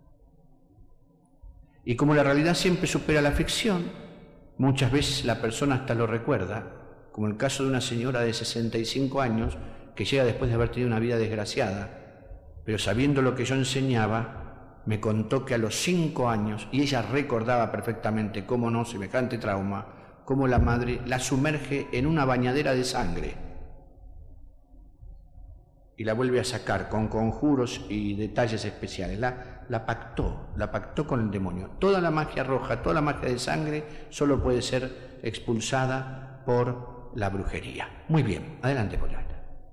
Y como la realidad siempre supera la ficción, muchas veces la persona hasta lo recuerda, como el caso de una señora de sesenta y cinco años que llega después de haber tenido una vida desgraciada, pero sabiendo lo que yo enseñaba, me contó que a los cinco años, y ella recordaba perfectamente, cómo no, semejante trauma, cómo la madre la sumerge en una bañadera de sangre y la vuelve a sacar con conjuros y detalles especiales. La, la pactó, la pactó con el demonio. Toda la magia roja, toda la magia de sangre solo puede ser expulsada por la brujería. Muy bien, adelante, Pollata.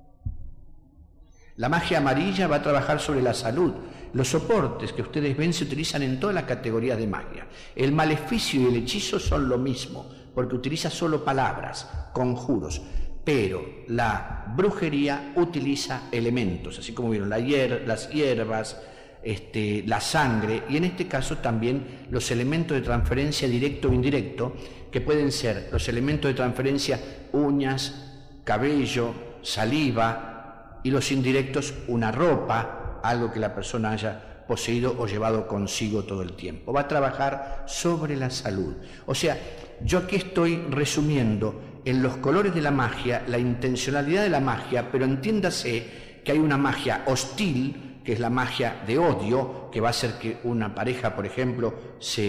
La magia amarilla va a trabajar sobre la salud. Los soportes que ustedes ven se utilizan en todas las categorías de magia. El maleficio y el hechizo son lo mismo, porque utiliza solo palabras, conjuros. Pero la brujería utiliza elementos, así como vieron la hier las hierbas, este, la sangre, y en este caso también los elementos de transferencia directo o indirecto, que pueden ser los elementos de transferencia uñas, cabello, saliva, y los indirectos una ropa, algo que la persona haya poseído o llevado consigo todo el tiempo. Va a trabajar sobre la salud. O sea, yo aquí estoy resumiendo en los colores de la magia, la intencionalidad de la magia, pero entiéndase que hay una magia hostil, que es la magia de odio, que va a hacer que una pareja, por ejemplo, se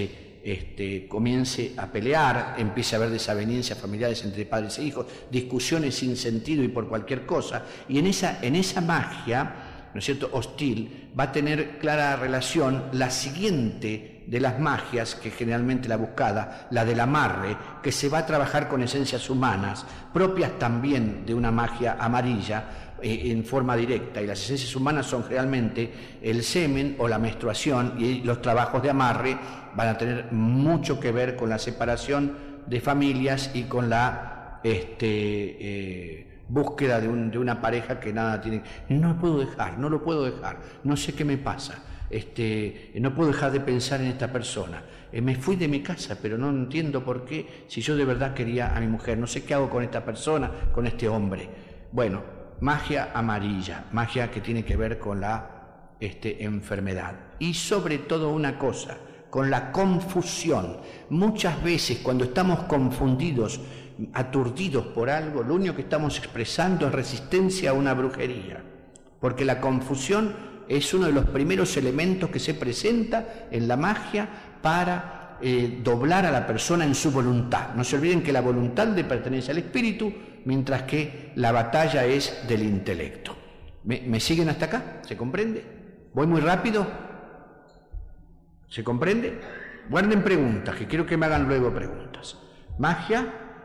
este, comience a pelear, empiece a haber desavenencias familiares entre padres e hijos, discusiones sin sentido y por cualquier cosa. Y en esa, en esa magia, ¿no es cierto?, hostil, va a tener clara relación la siguiente de las magias, que generalmente la buscada, la del amarre, que se va a trabajar con esencias humanas, propias también de una magia amarilla, eh, en forma directa, y las esencias humanas son generalmente el semen o la menstruación, y los trabajos de amarre van a tener mucho que ver con la separación de familias y con la este, eh, búsqueda de, un, de una pareja que nada tiene. No lo puedo dejar, no lo puedo dejar, no sé qué me pasa. Este, no puedo dejar de pensar en esta persona. Eh, me fui de mi casa, pero no entiendo por qué, si yo de verdad quería a mi mujer. No sé qué hago con esta persona, con este hombre. Bueno, magia amarilla, magia que tiene que ver con la este, enfermedad. Y sobre todo una cosa, con la confusión. Muchas veces cuando estamos confundidos, aturdidos por algo, lo único que estamos expresando es resistencia a una brujería. Porque la confusión es uno de los primeros elementos que se presenta en la magia para eh, doblar a la persona en su voluntad. No se olviden que la voluntad le pertenece al espíritu, mientras que la batalla es del intelecto. ¿Me, me siguen hasta acá? ¿Se comprende? ¿Voy muy rápido? ¿Se comprende? Guarden preguntas, que quiero que me hagan luego preguntas. Magia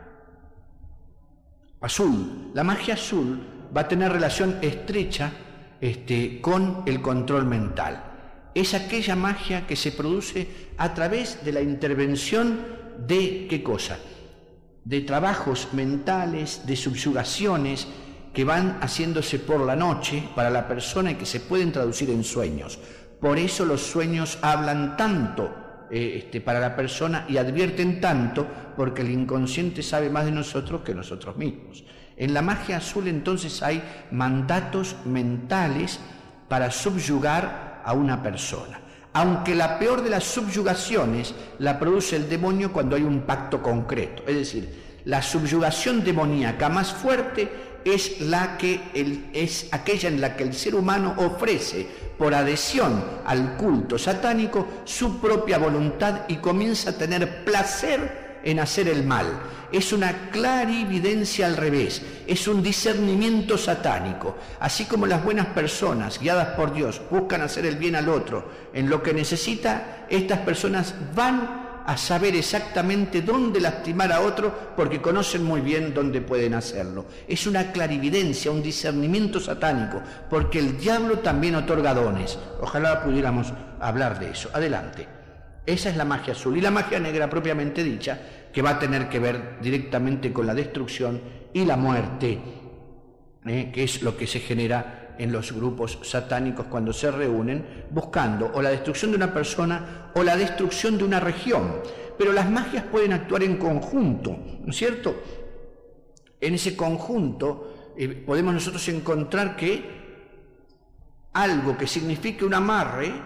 azul. La magia azul va a tener relación estrecha Este, con el control mental. Es aquella magia que se produce a través de la intervención de, ¿qué cosa? De trabajos mentales, de subyugaciones que van haciéndose por la noche para la persona y que se pueden traducir en sueños. Por eso los sueños hablan tanto eh, este, para la persona y advierten tanto, porque el inconsciente sabe más de nosotros que nosotros mismos. En la magia azul entonces hay mandatos mentales para subyugar a una persona, aunque la peor de las subyugaciones la produce el demonio cuando hay un pacto concreto. Es decir, la subyugación demoníaca más fuerte es, la que el, es aquella en la que el ser humano ofrece por adhesión al culto satánico su propia voluntad y comienza a tener placer en hacer el mal. Es una clarividencia al revés, es un discernimiento satánico. Así como las buenas personas, guiadas por Dios, buscan hacer el bien al otro en lo que necesita, estas personas van a saber exactamente dónde lastimar a otro porque conocen muy bien dónde pueden hacerlo. Es una clarividencia, un discernimiento satánico, porque el diablo también otorga dones. Ojalá pudiéramos hablar de eso. Adelante. Esa es la magia azul. Y la magia negra propiamente dicha, que va a tener que ver directamente con la destrucción y la muerte, ¿eh? que es lo que se genera en los grupos satánicos cuando se reúnen buscando o la destrucción de una persona o la destrucción de una región. Pero las magias pueden actuar en conjunto, ¿no es cierto? En ese conjunto eh, podemos nosotros encontrar que algo que signifique un amarre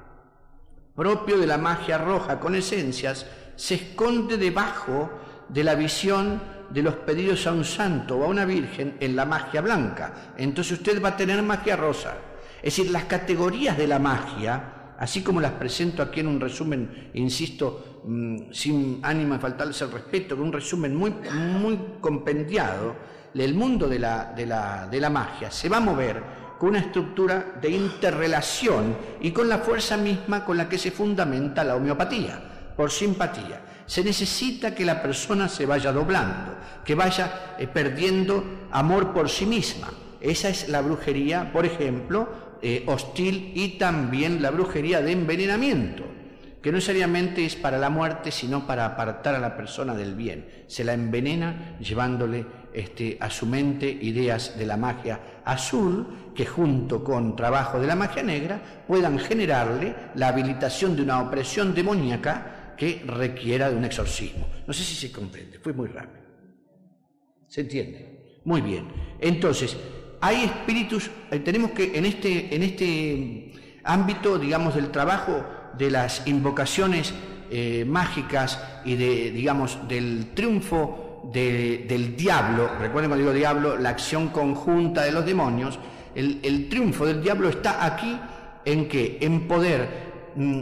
propio de la magia roja con esencias se esconde debajo de la visión de los pedidos a un santo o a una virgen en la magia blanca. Entonces usted va a tener magia rosa. Es decir, las categorías de la magia, así como las presento aquí en un resumen, insisto, mmm, sin ánimo de faltarles el respeto, con un resumen muy, muy compendiado, el mundo de la, de, la, de la magia se va a mover con una estructura de interrelación y con la fuerza misma con la que se fundamenta la homeopatía. Por simpatía. Se necesita que la persona se vaya doblando, que vaya eh, perdiendo amor por sí misma. Esa es la brujería, por ejemplo, eh, hostil, y también la brujería de envenenamiento, que no necesariamente es para la muerte, sino para apartar a la persona del bien. Se la envenena llevándole este, a su mente ideas de la magia azul, que junto con trabajo de la magia negra puedan generarle la habilitación de una opresión demoníaca que requiera de un exorcismo. No sé si se comprende, fue muy rápido. ¿Se entiende? Muy bien. Entonces, hay espíritus, eh, tenemos que en este, en este ámbito, digamos, del trabajo de las invocaciones eh, mágicas y de, digamos, del triunfo de, del diablo, recuerden cuando digo diablo, la acción conjunta de los demonios, el, el triunfo del diablo está aquí en que, en poder mm,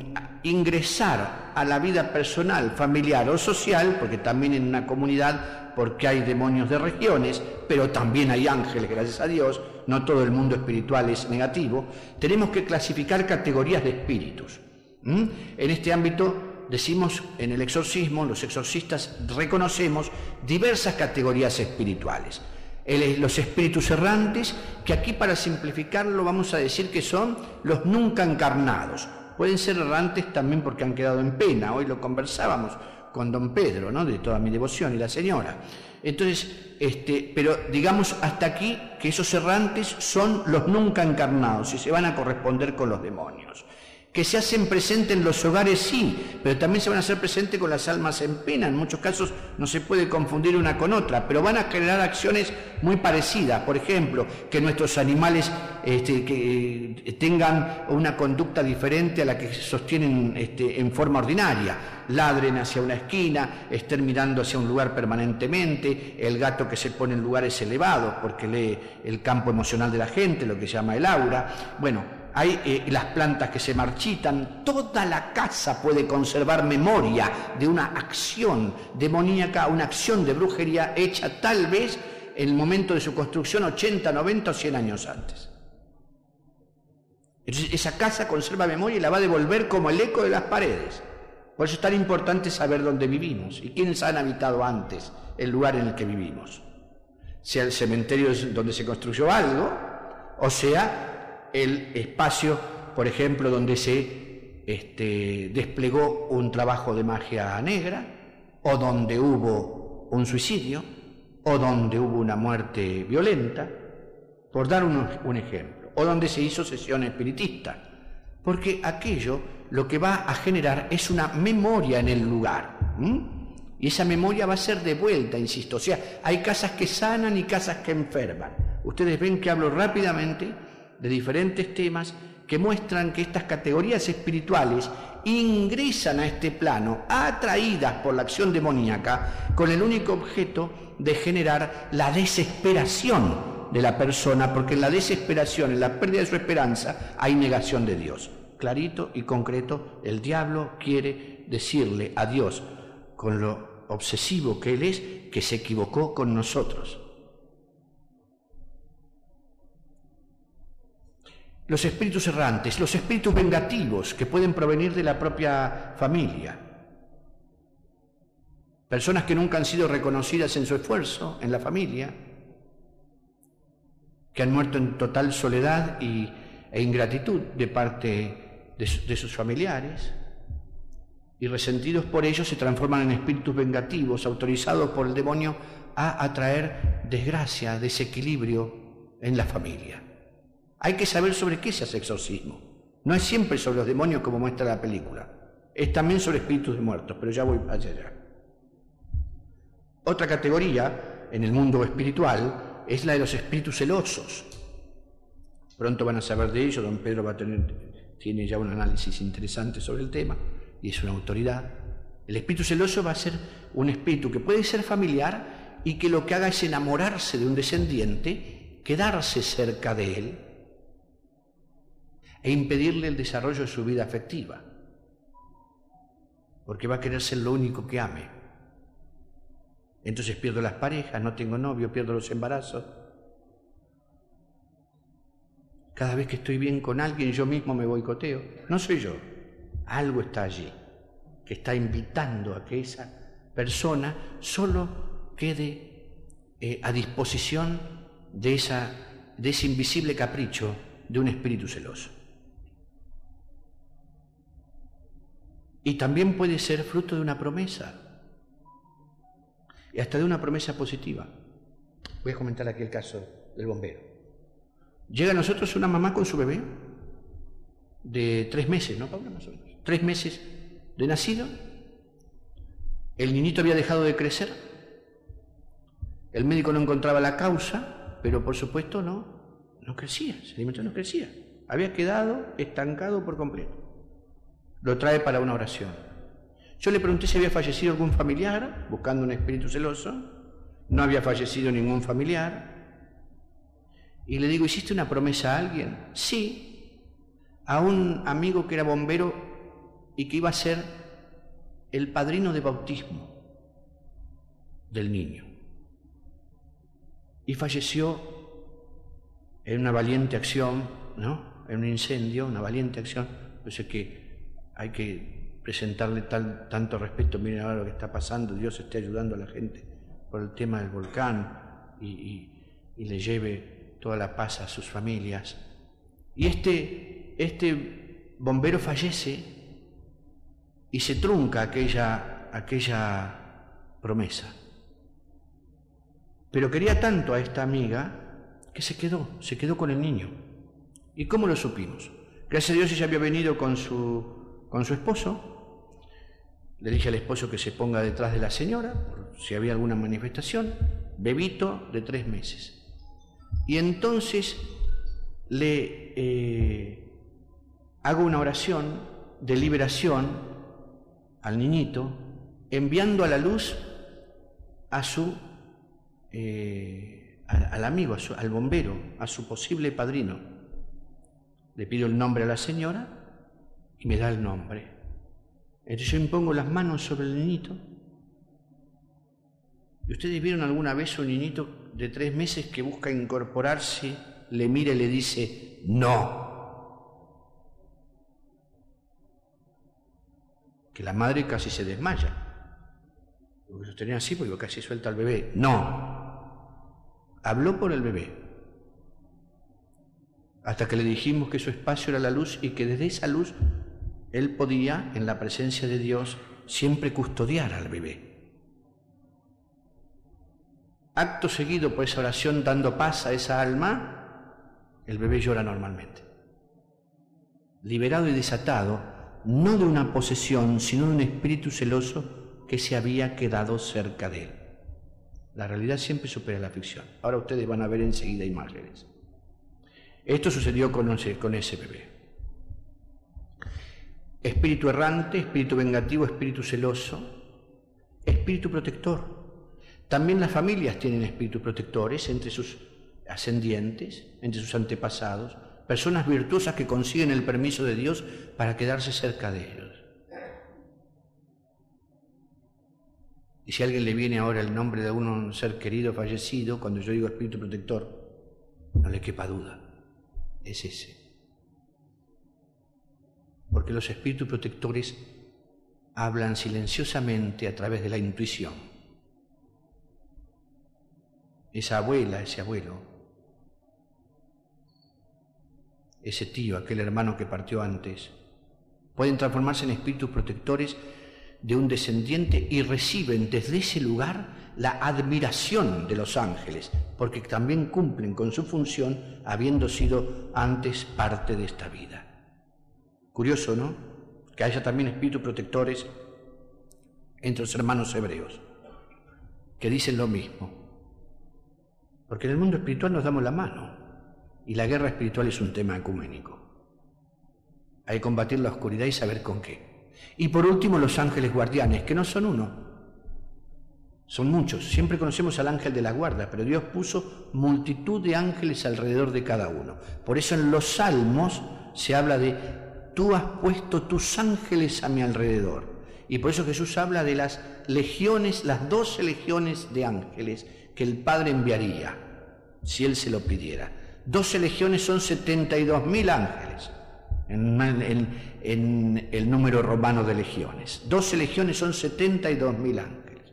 ingresar a la vida personal, familiar o social, porque también en una comunidad, porque hay demonios de regiones, pero también hay ángeles, gracias a Dios, no todo el mundo espiritual es negativo, tenemos que clasificar categorías de espíritus. ¿Mm? En este ámbito decimos, en el exorcismo, los exorcistas reconocemos diversas categorías espirituales. El, los espíritus errantes, que aquí para simplificarlo vamos a decir que son los nunca encarnados. Pueden ser errantes también porque han quedado en pena. Hoy lo conversábamos con don Pedro, ¿no?, de toda mi devoción, y la señora. Entonces, este, pero digamos hasta aquí que esos errantes son los nunca encarnados y se van a corresponder con los demonios. Que se hacen presentes en los hogares, sí, pero también se van a hacer presentes con las almas en pena. En muchos casos no se puede confundir una con otra, pero van a generar acciones muy parecidas. Por ejemplo, que nuestros animales este, que, eh, tengan una conducta diferente a la que sostienen este, en forma ordinaria. Ladren hacia una esquina, estén mirando hacia un lugar permanentemente, el gato que se pone en lugares elevados porque lee el campo emocional de la gente, lo que se llama el aura. Bueno, hay eh, las plantas que se marchitan. Toda la casa puede conservar memoria de una acción demoníaca, una acción de brujería hecha tal vez en el momento de su construcción ochenta, noventa o cien años antes. Entonces esa casa conserva memoria y la va a devolver como el eco de las paredes. Por eso es tan importante saber dónde vivimos y quiénes han habitado antes el lugar en el que vivimos. Sea el cementerio donde se construyó algo, o sea el espacio, por ejemplo, donde se este, desplegó un trabajo de magia negra, o donde hubo un suicidio, o donde hubo una muerte violenta, por dar un, un ejemplo, o donde se hizo sesión espiritista, porque aquello lo que va a generar es una memoria en el lugar, ¿m? Y esa memoria va a ser devuelta, insisto. O sea, hay casas que sanan y casas que enferman. Ustedes ven que hablo rápidamente de diferentes temas que muestran que estas categorías espirituales ingresan a este plano atraídas por la acción demoníaca con el único objeto de generar la desesperación de la persona, porque en la desesperación, en la pérdida de su esperanza, hay negación de Dios. Clarito y concreto, el diablo quiere decirle a Dios, con lo obsesivo que él es, que se equivocó con nosotros. Los espíritus errantes, los espíritus vengativos que pueden provenir de la propia familia. Personas que nunca han sido reconocidas en su esfuerzo, en la familia, que han muerto en total soledad y, e ingratitud de parte de, de sus familiares, y resentidos por ellos se transforman en espíritus vengativos, autorizados por el demonio a atraer desgracia, desequilibrio en la familia. Hay que saber sobre qué se hace exorcismo. No es siempre sobre los demonios como muestra la película. Es también sobre espíritus de muertos, pero ya voy hacia allá. Otra categoría en el mundo espiritual es la de los espíritus celosos. Pronto van a saber de ello. Don Pedro va a tener, tiene ya un análisis interesante sobre el tema y es una autoridad. El espíritu celoso va a ser un espíritu que puede ser familiar y que lo que haga es enamorarse de un descendiente, quedarse cerca de él e impedirle el desarrollo de su vida afectiva, porque va a querer ser lo único que ame. Entonces pierdo las parejas, no tengo novio, pierdo los embarazos. Cada vez que estoy bien con alguien, yo mismo me boicoteo. No soy yo, algo está allí, que está invitando a que esa persona solo quede eh, a disposición de, esa, de ese invisible capricho de un espíritu celoso. Y también puede ser fruto de una promesa, y hasta de una promesa positiva. Voy a comentar aquí el caso del bombero. Llega a nosotros una mamá con su bebé de tres meses, ¿no, Paula? Más o menos. Tres meses de nacido. El niñito había dejado de crecer. El médico no encontraba la causa, pero por supuesto no, no crecía, se alimentó, no crecía. Había quedado estancado por completo. Lo trae para una oración. Yo le pregunté si había fallecido algún familiar, buscando un espíritu celoso. No había fallecido ningún familiar. Y le digo, ¿hiciste una promesa a alguien? Sí, a un amigo que era bombero y que iba a ser el padrino de bautismo del niño. Y falleció en una valiente acción, ¿no? En un incendio, una valiente acción. Yo sé que hay que presentarle tal, tanto respeto. Miren ahora lo que está pasando, Dios esté ayudando a la gente por el tema del volcán y, y, y le lleve toda la paz a sus familias. Y este, este bombero fallece y se trunca aquella, aquella promesa. Pero quería tanto a esta amiga que se quedó, se quedó con el niño. ¿Y cómo lo supimos? Gracias a Dios ella había venido con su, con su esposo. Le dije al esposo que se ponga detrás de la señora, por si había alguna manifestación. Bebito de tres meses. Y entonces le eh, hago una oración de liberación al niñito, enviando a la luz a su Eh, al, al amigo, a su, al bombero, a su posible padrino. Le pido el nombre a la señora y me da el nombre. Entonces yo impongo las manos sobre el niñito. ¿Y ustedes vieron alguna vez un niñito de tres meses que busca incorporarse, le mira y le dice no? Que la madre casi se desmaya. Lo sostenía así porque casi suelta al bebé. No. Habló por el bebé. Hasta que le dijimos que su espacio era la luz y que desde esa luz él podía, en la presencia de Dios, siempre custodiar al bebé. Acto seguido por esa oración dando paz a esa alma, el bebé llora normalmente. Liberado y desatado, no de una posesión, sino de un espíritu celoso que se había quedado cerca de él. La realidad siempre supera la ficción. Ahora ustedes van a ver enseguida imágenes. Esto sucedió con ese, con ese bebé. Espíritu errante, espíritu vengativo, espíritu celoso, espíritu protector. También las familias tienen espíritus protectores entre sus ascendientes, entre sus antepasados, personas virtuosas que consiguen el permiso de Dios para quedarse cerca de ellos. Y si a alguien le viene ahora el nombre de un ser querido fallecido, cuando yo digo espíritu protector, no le quepa duda, es ese. Porque los espíritus protectores hablan silenciosamente a través de la intuición. Esa abuela, ese abuelo, ese tío, aquel hermano que partió antes, pueden transformarse en espíritus protectores de un descendiente y reciben desde ese lugar la admiración de los ángeles, porque también cumplen con su función habiendo sido antes parte de esta vida. Curioso, ¿no? Que haya también espíritus protectores entre los hermanos hebreos, que dicen lo mismo. Porque en el mundo espiritual nos damos la mano, y la guerra espiritual es un tema ecuménico. Hay que combatir la oscuridad y saber con qué. Y por último, los ángeles guardianes, que no son uno, son muchos. Siempre conocemos al ángel de la guarda, pero Dios puso multitud de ángeles alrededor de cada uno. Por eso en los salmos se habla de tú has puesto tus ángeles a mi alrededor. Y por eso Jesús habla de las legiones, las doce legiones de ángeles que el Padre enviaría, si Él se lo pidiera. Doce legiones son setenta y dos mil ángeles. En, en, en el número romano de legiones. doce legiones son setenta y dos mil ángeles.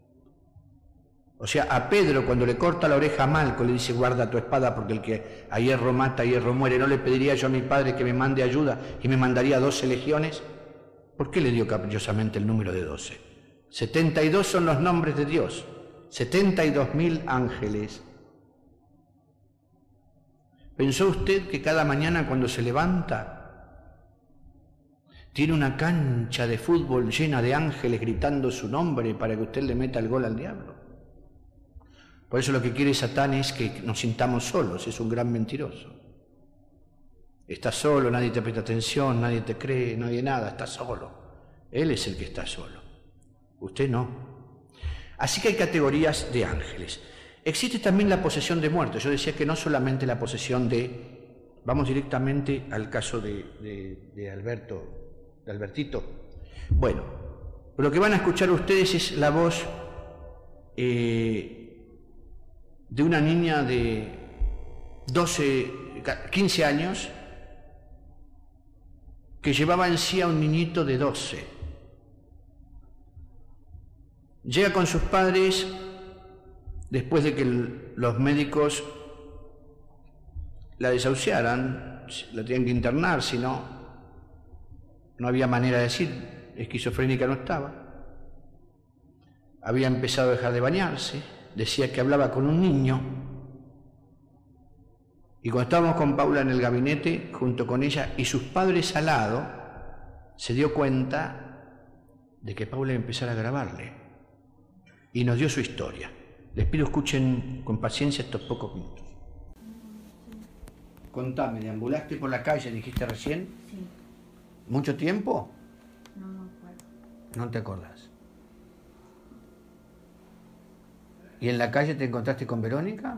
O sea, a Pedro cuando le corta la oreja a Malco le dice guarda tu espada porque el que a hierro mata, a hierro muere. ¿No le pediría yo a mi padre que me mande ayuda y me mandaría doce legiones? ¿Por qué le dio caprichosamente el número de doce? setenta y dos son los nombres de Dios, setenta y dos mil ángeles. ¿Pensó usted que cada mañana cuando se levanta tiene una cancha de fútbol llena de ángeles gritando su nombre para que usted le meta el gol al diablo? Por eso lo que quiere Satán es que nos sintamos solos, es un gran mentiroso. Estás solo, nadie te presta atención, nadie te cree, nadie nada, estás solo. Él es el que está solo, usted no. Así que hay categorías de ángeles. Existe también la posesión de muertos. Yo decía que no solamente la posesión de... Vamos directamente al caso de, de, de Alberto de Albertito. Bueno, lo que van a escuchar ustedes es la voz eh, de una niña de doce, quince años que llevaba en sí a un niñito de doce. Llega con sus padres después de que el, los médicos la desahuciaran, la tenían que internar, si no, no había manera de decir, esquizofrénica no estaba. Había empezado a dejar de bañarse, decía que hablaba con un niño. Y cuando estábamos con Paula en el gabinete, junto con ella y sus padres al lado, se dio cuenta de que Paula iba a empezar a grabarle. Y nos dio su historia. Les pido escuchen con paciencia estos pocos minutos. Contame, ¿deambulaste por la calle, dijiste recién? Sí. ¿Mucho tiempo? No me acuerdo. No te acordás. ¿Y en la calle te encontraste con Verónica?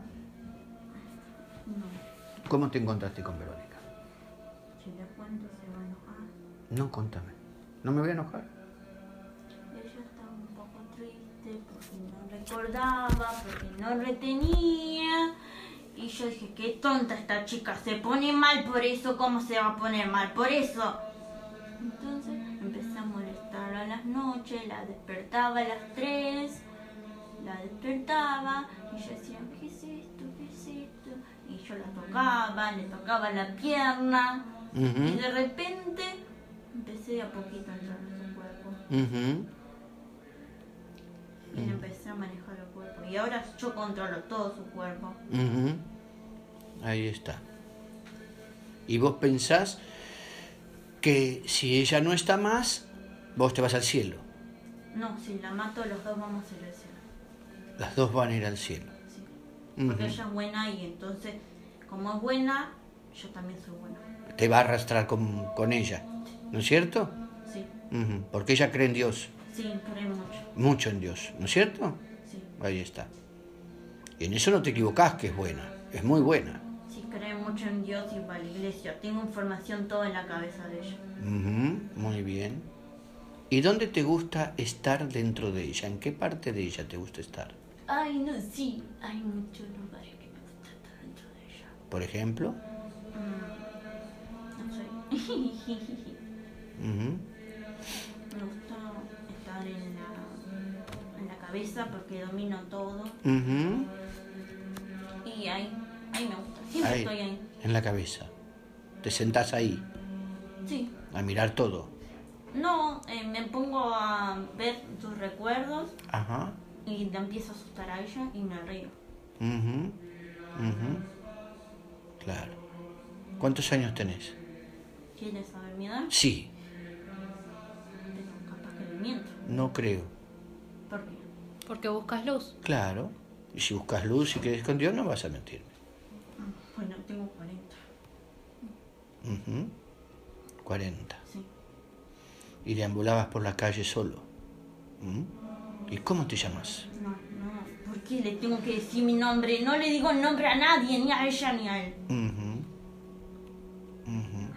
No. ¿Cómo te encontraste con Verónica? Si le cuento se va a enojar. No, contame. No me voy a enojar. Ella estaba un poco triste porque no recordaba, porque no retenía. Y yo dije, qué tonta esta chica, se pone mal por eso, ¿cómo se va a poner mal por eso? Entonces empecé a molestarla a las noches, la despertaba a las tres, la despertaba y yo decía, ¿qué es esto? ¿Qué es esto? Y yo la tocaba, le tocaba la pierna. Uh-huh. Y de repente empecé de a poquito a entrar en su cuerpo. Uh-huh. Y le empecé a manejar el cuerpo. Y ahora yo controlo todo su cuerpo. Uh-huh. Ahí está. ¿Y vos pensás que si ella no está más, vos te vas al cielo? No, si la mato, los dos vamos a ir al cielo. Las dos van a ir al cielo. Sí. Porque Uh-huh. ella es buena y entonces, como es buena, yo también soy buena. Te va a arrastrar con, con ella, ¿no es cierto? Sí, Uh-huh. Porque ella cree en Dios, sí, creo mucho. mucho en Dios, ¿no es cierto? Sí, Ahí está. Y en eso no te equivocás, que es buena, es muy buena. sí, creo mucho en Dios y va a la iglesia. Tengo información toda en la cabeza de ella. Uh-huh. Muy bien. ¿Y dónde te gusta estar dentro de ella? ¿En qué parte de ella te gusta estar? Ay, no, sí, hay muchos lugares que me gusta estar dentro de ella. Por ejemplo. Mm, no sé. Uh-huh. Me gusta estar en la, en la cabeza porque domino todo. Uh-huh. Y ahí, ahí me gusta. Siempre Ahí, estoy ahí. en la cabeza. Te sentás ahí Sí. a mirar todo. No, eh, me pongo a ver sus recuerdos Ajá. y te empiezo a asustar a ella y me río. Uh-huh. Uh-huh. Claro. ¿Cuántos años tenés? ¿Quieres saber mi edad? Sí, Pero capaz que le miento. no creo. ¿Por qué? Porque buscas luz. Claro. Y si buscas luz y querés con Dios, no vas a mentirme. Bueno, tengo cuarenta. Uh-huh. cuarenta. Sí. Y deambulabas por la calle solo. ¿Mm? ¿Y cómo te llamas? No, no. ¿Por qué le tengo que decir mi nombre? No le digo el nombre a nadie, ni a ella ni a él. Uh-huh. Uh-huh.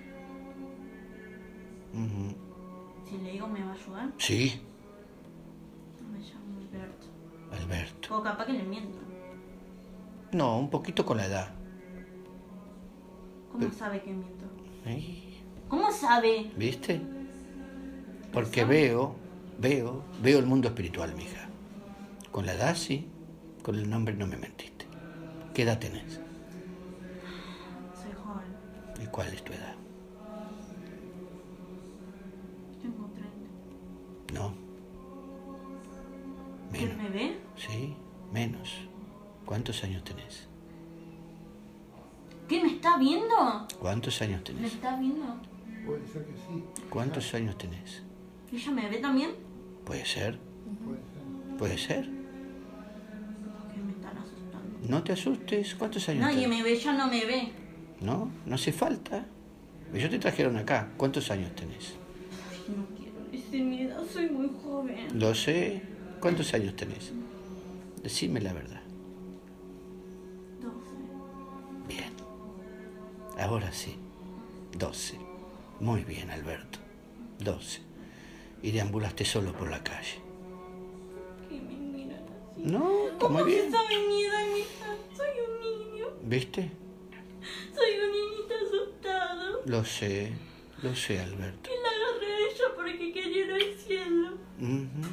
Uh-huh. Si le digo, ¿me va a ayudar? Sí, Me llamo Alberto. Alberto. O capaz que le miento. No, un poquito con la edad. ¿Cómo sabe que miento? Ay, ¿Cómo sabe? ¿viste? Porque veo, veo, veo el mundo espiritual, mija. Con la edad sí, con el nombre no me mentiste. ¿Qué edad tenés? Soy joven. ¿Y cuál es tu edad? Tengo treinta. No. ¿Quién Menos. me ve? Sí, menos. ¿Cuántos años tenés? ¿Qué me está viendo? ¿Cuántos años ¿Me tenés? está viendo? Puede ser que sí, ¿Cuántos años tenés? ¿Ella me ve también? Puede ser, puede ser. puede ser. Porque me están asustando. No te asustes. ¿Cuántos años Nadie tenés? me ve, ella no me ve. No, no hace falta. Ellos te trajeron acá. ¿Cuántos años tenés? Ay, no quiero decir mi edad, soy muy joven. Lo sé. ¿Cuántos años tenés? Decime la verdad. doce. Bien. Ahora sí. doce. Muy bien, Alberto. doce. Y deambulaste solo por la calle. Que me miran así. No, está ¿Cómo muy bien. que saben mi edad y mi edad? Soy un niño. ¿Viste? Soy un niñito asustado. Lo sé, lo sé, Alberto. Que la agarré a ella porque quería ir al cielo. Ujú.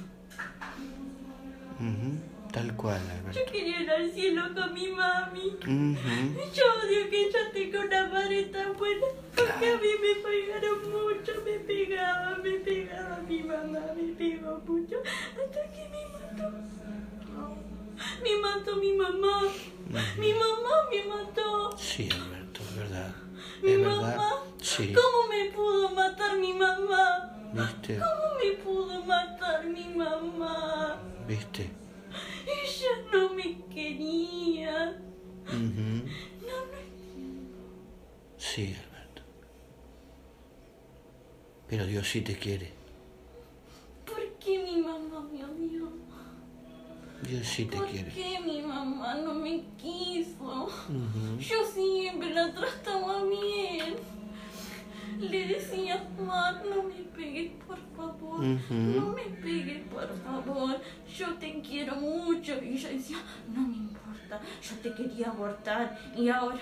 Ujú. Tal cual, Alberto. Yo quería ir al cielo con mi mami. Ujú. Yo odio que ella tenga una madre tan buena. Porque a mí me pegaron mucho. Me pegaba, me pegaba. Mi mamá me pegó mucho. Hasta que me mató. Me mató mi mamá. Mi mamá me mató. Sí, Alberto, es verdad. Mi es mamá. verdad. Sí. ¿Cómo me pudo matar mi mamá? ¿Viste? ¿Cómo me pudo matar mi mamá? ¿Viste? Ella no me quería. Ujú. No, no. Sí, Alberto. Pero Dios sí te quiere. ¿Por qué mi mamá me odió? Dios sí te ¿Por quiere. qué mi mamá no me quiso? Ujú. Yo siempre la trataba bien. Le decía, mamá, no me pegues, por favor. Ujú. No me pegues, por favor. Yo te quiero mucho. Y ella decía, no me importa. Yo te quería abortar. Y ahora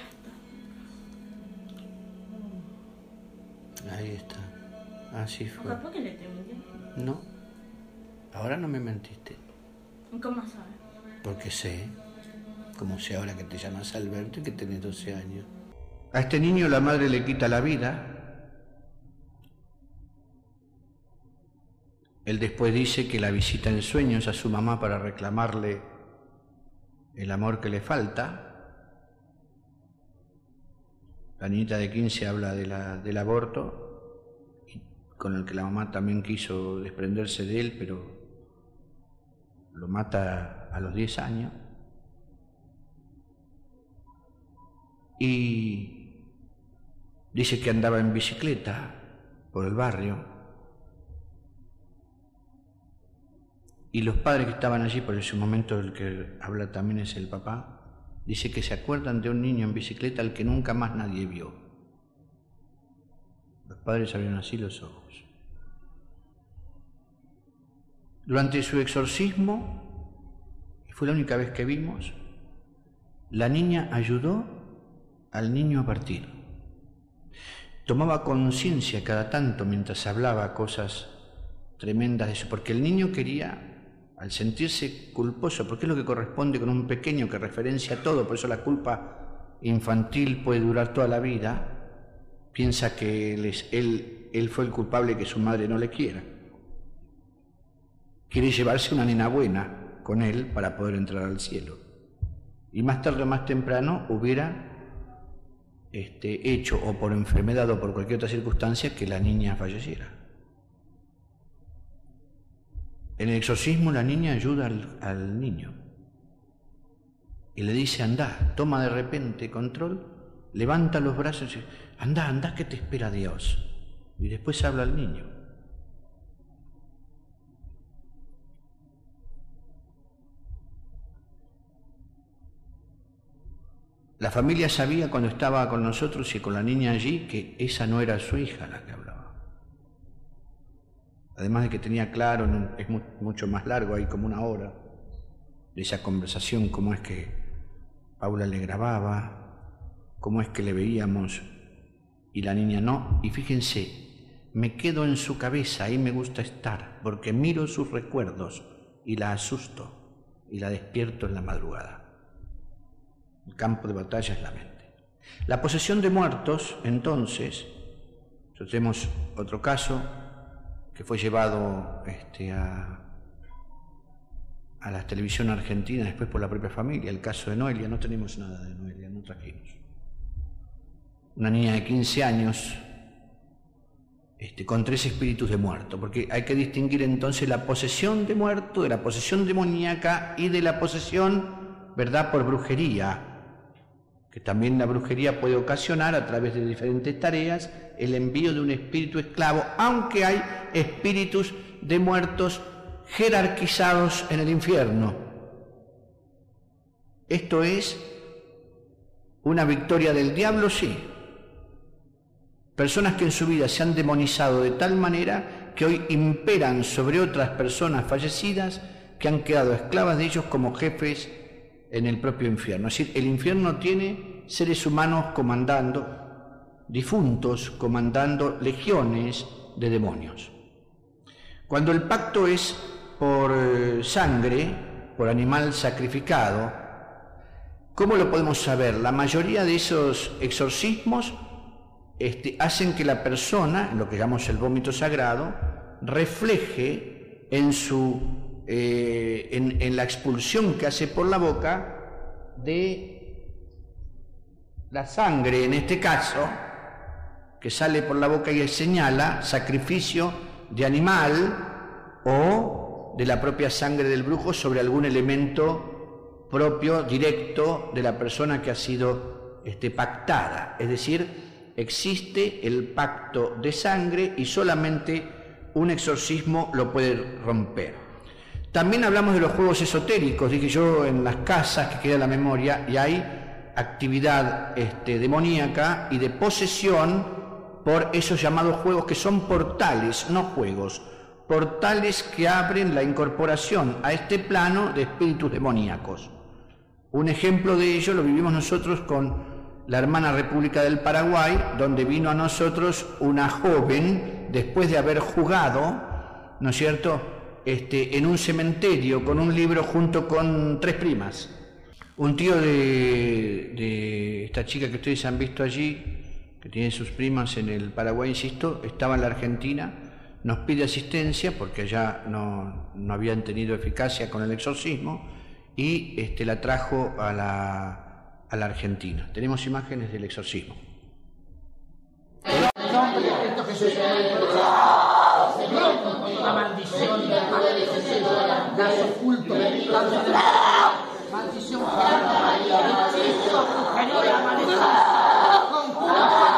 está. Ahí está. Así fue. ¿Por qué le estoy mintiendo? No. Ahora no me mentiste. ¿Cómo sabes? Porque sé, como sé ahora que te llamas Alberto y que tenés doce años. A este niño la madre le quita la vida. Él después dice que la visita en sueños a su mamá para reclamarle el amor que le falta. La niñita de quince habla de la, del aborto, con el que la mamá también quiso desprenderse de él, pero lo mata a los diez años. Y dice que andaba en bicicleta por el barrio. Y los padres que estaban allí, por ese momento el que habla también es el papá, dice que se acuerdan de un niño en bicicleta al que nunca más nadie vio. Los padres abrieron así los ojos. Durante su exorcismo, y fue la única vez que vimos, la niña ayudó al niño a partir. Tomaba conciencia cada tanto mientras hablaba cosas tremendas de eso, porque el niño quería, al sentirse culposo, porque es lo que corresponde con un pequeño que referencia todo, por eso la culpa infantil puede durar toda la vida, piensa que él, es, él, él fue el culpable que su madre no le quiera. Quiere llevarse una nena buena con él para poder entrar al cielo. Y más tarde o más temprano hubiera este, hecho, o por enfermedad o por cualquier otra circunstancia, que la niña falleciera. En el exorcismo la niña ayuda al, al niño y le dice, anda, toma de repente control, levanta los brazos y dice, anda, anda que te espera Dios. Y después habla al niño. La familia sabía cuando estaba con nosotros y con la niña allí que esa no era su hija la que hablaba. Además de que tenía claro, es mucho más largo, hay como una hora de esa conversación, cómo es que Paula le grababa, cómo es que le veíamos y la niña no. Y fíjense, me quedo en su cabeza, ahí me gusta estar, porque miro sus recuerdos y la asusto y la despierto en la madrugada. El campo de batalla es la mente. La posesión de muertos, entonces, nosotros tenemos otro caso, que fue llevado este, a, a la televisión argentina después por la propia familia, el caso de Noelia. No tenemos nada de Noelia, no trajimos. Una niña de quince años este, con tres espíritus de muerto, porque hay que distinguir entonces la posesión de muerto de la posesión demoníaca y de la posesión, ¿verdad?, por brujería, que también la brujería puede ocasionar a través de diferentes tareas el envío de un espíritu esclavo, aunque hay espíritus de muertos jerarquizados en el infierno. Esto es una victoria del diablo, sí, Personas que en su vida se han demonizado de tal manera que hoy imperan sobre otras personas fallecidas que han quedado esclavas de ellos como jefes en el propio infierno. Es decir, el infierno tiene seres humanos comandando, difuntos comandando legiones de demonios. Cuando el pacto es por sangre, por animal sacrificado, ¿cómo lo podemos saber? La mayoría de esos exorcismos este, hacen que la persona, lo que llamamos el vómito sagrado, refleje en, su, eh, en, en la expulsión que hace por la boca de la sangre, en este caso, que sale por la boca y señala sacrificio de animal o de la propia sangre del brujo sobre algún elemento propio, directo, de la persona que ha sido este, pactada. Es decir, existe el pacto de sangre y solamente un exorcismo lo puede romper. También hablamos de los juegos esotéricos, dije yo, en las casas, que queda en la memoria, y hay actividad este, demoníaca y de posesión por esos llamados juegos que son portales, no juegos, portales que abren la incorporación a este plano de espíritus demoníacos. Un ejemplo de ello lo vivimos nosotros con la hermana República del Paraguay, donde vino a nosotros una joven, después de haber jugado, ¿no es cierto?, este, en un cementerio con un libro junto con tres primas. Un tío de, de esta chica que ustedes han visto allí, que tiene sus primas en el Paraguay, insisto, estaba en la Argentina, nos pide asistencia porque allá no, no habían tenido eficacia con el exorcismo y este, la trajo a la, a la Argentina. Tenemos imágenes del exorcismo. El nombre de Cristo Jesús, la maldición, las ocultos, maldición, hechizo, brujería, maldición, conjuro,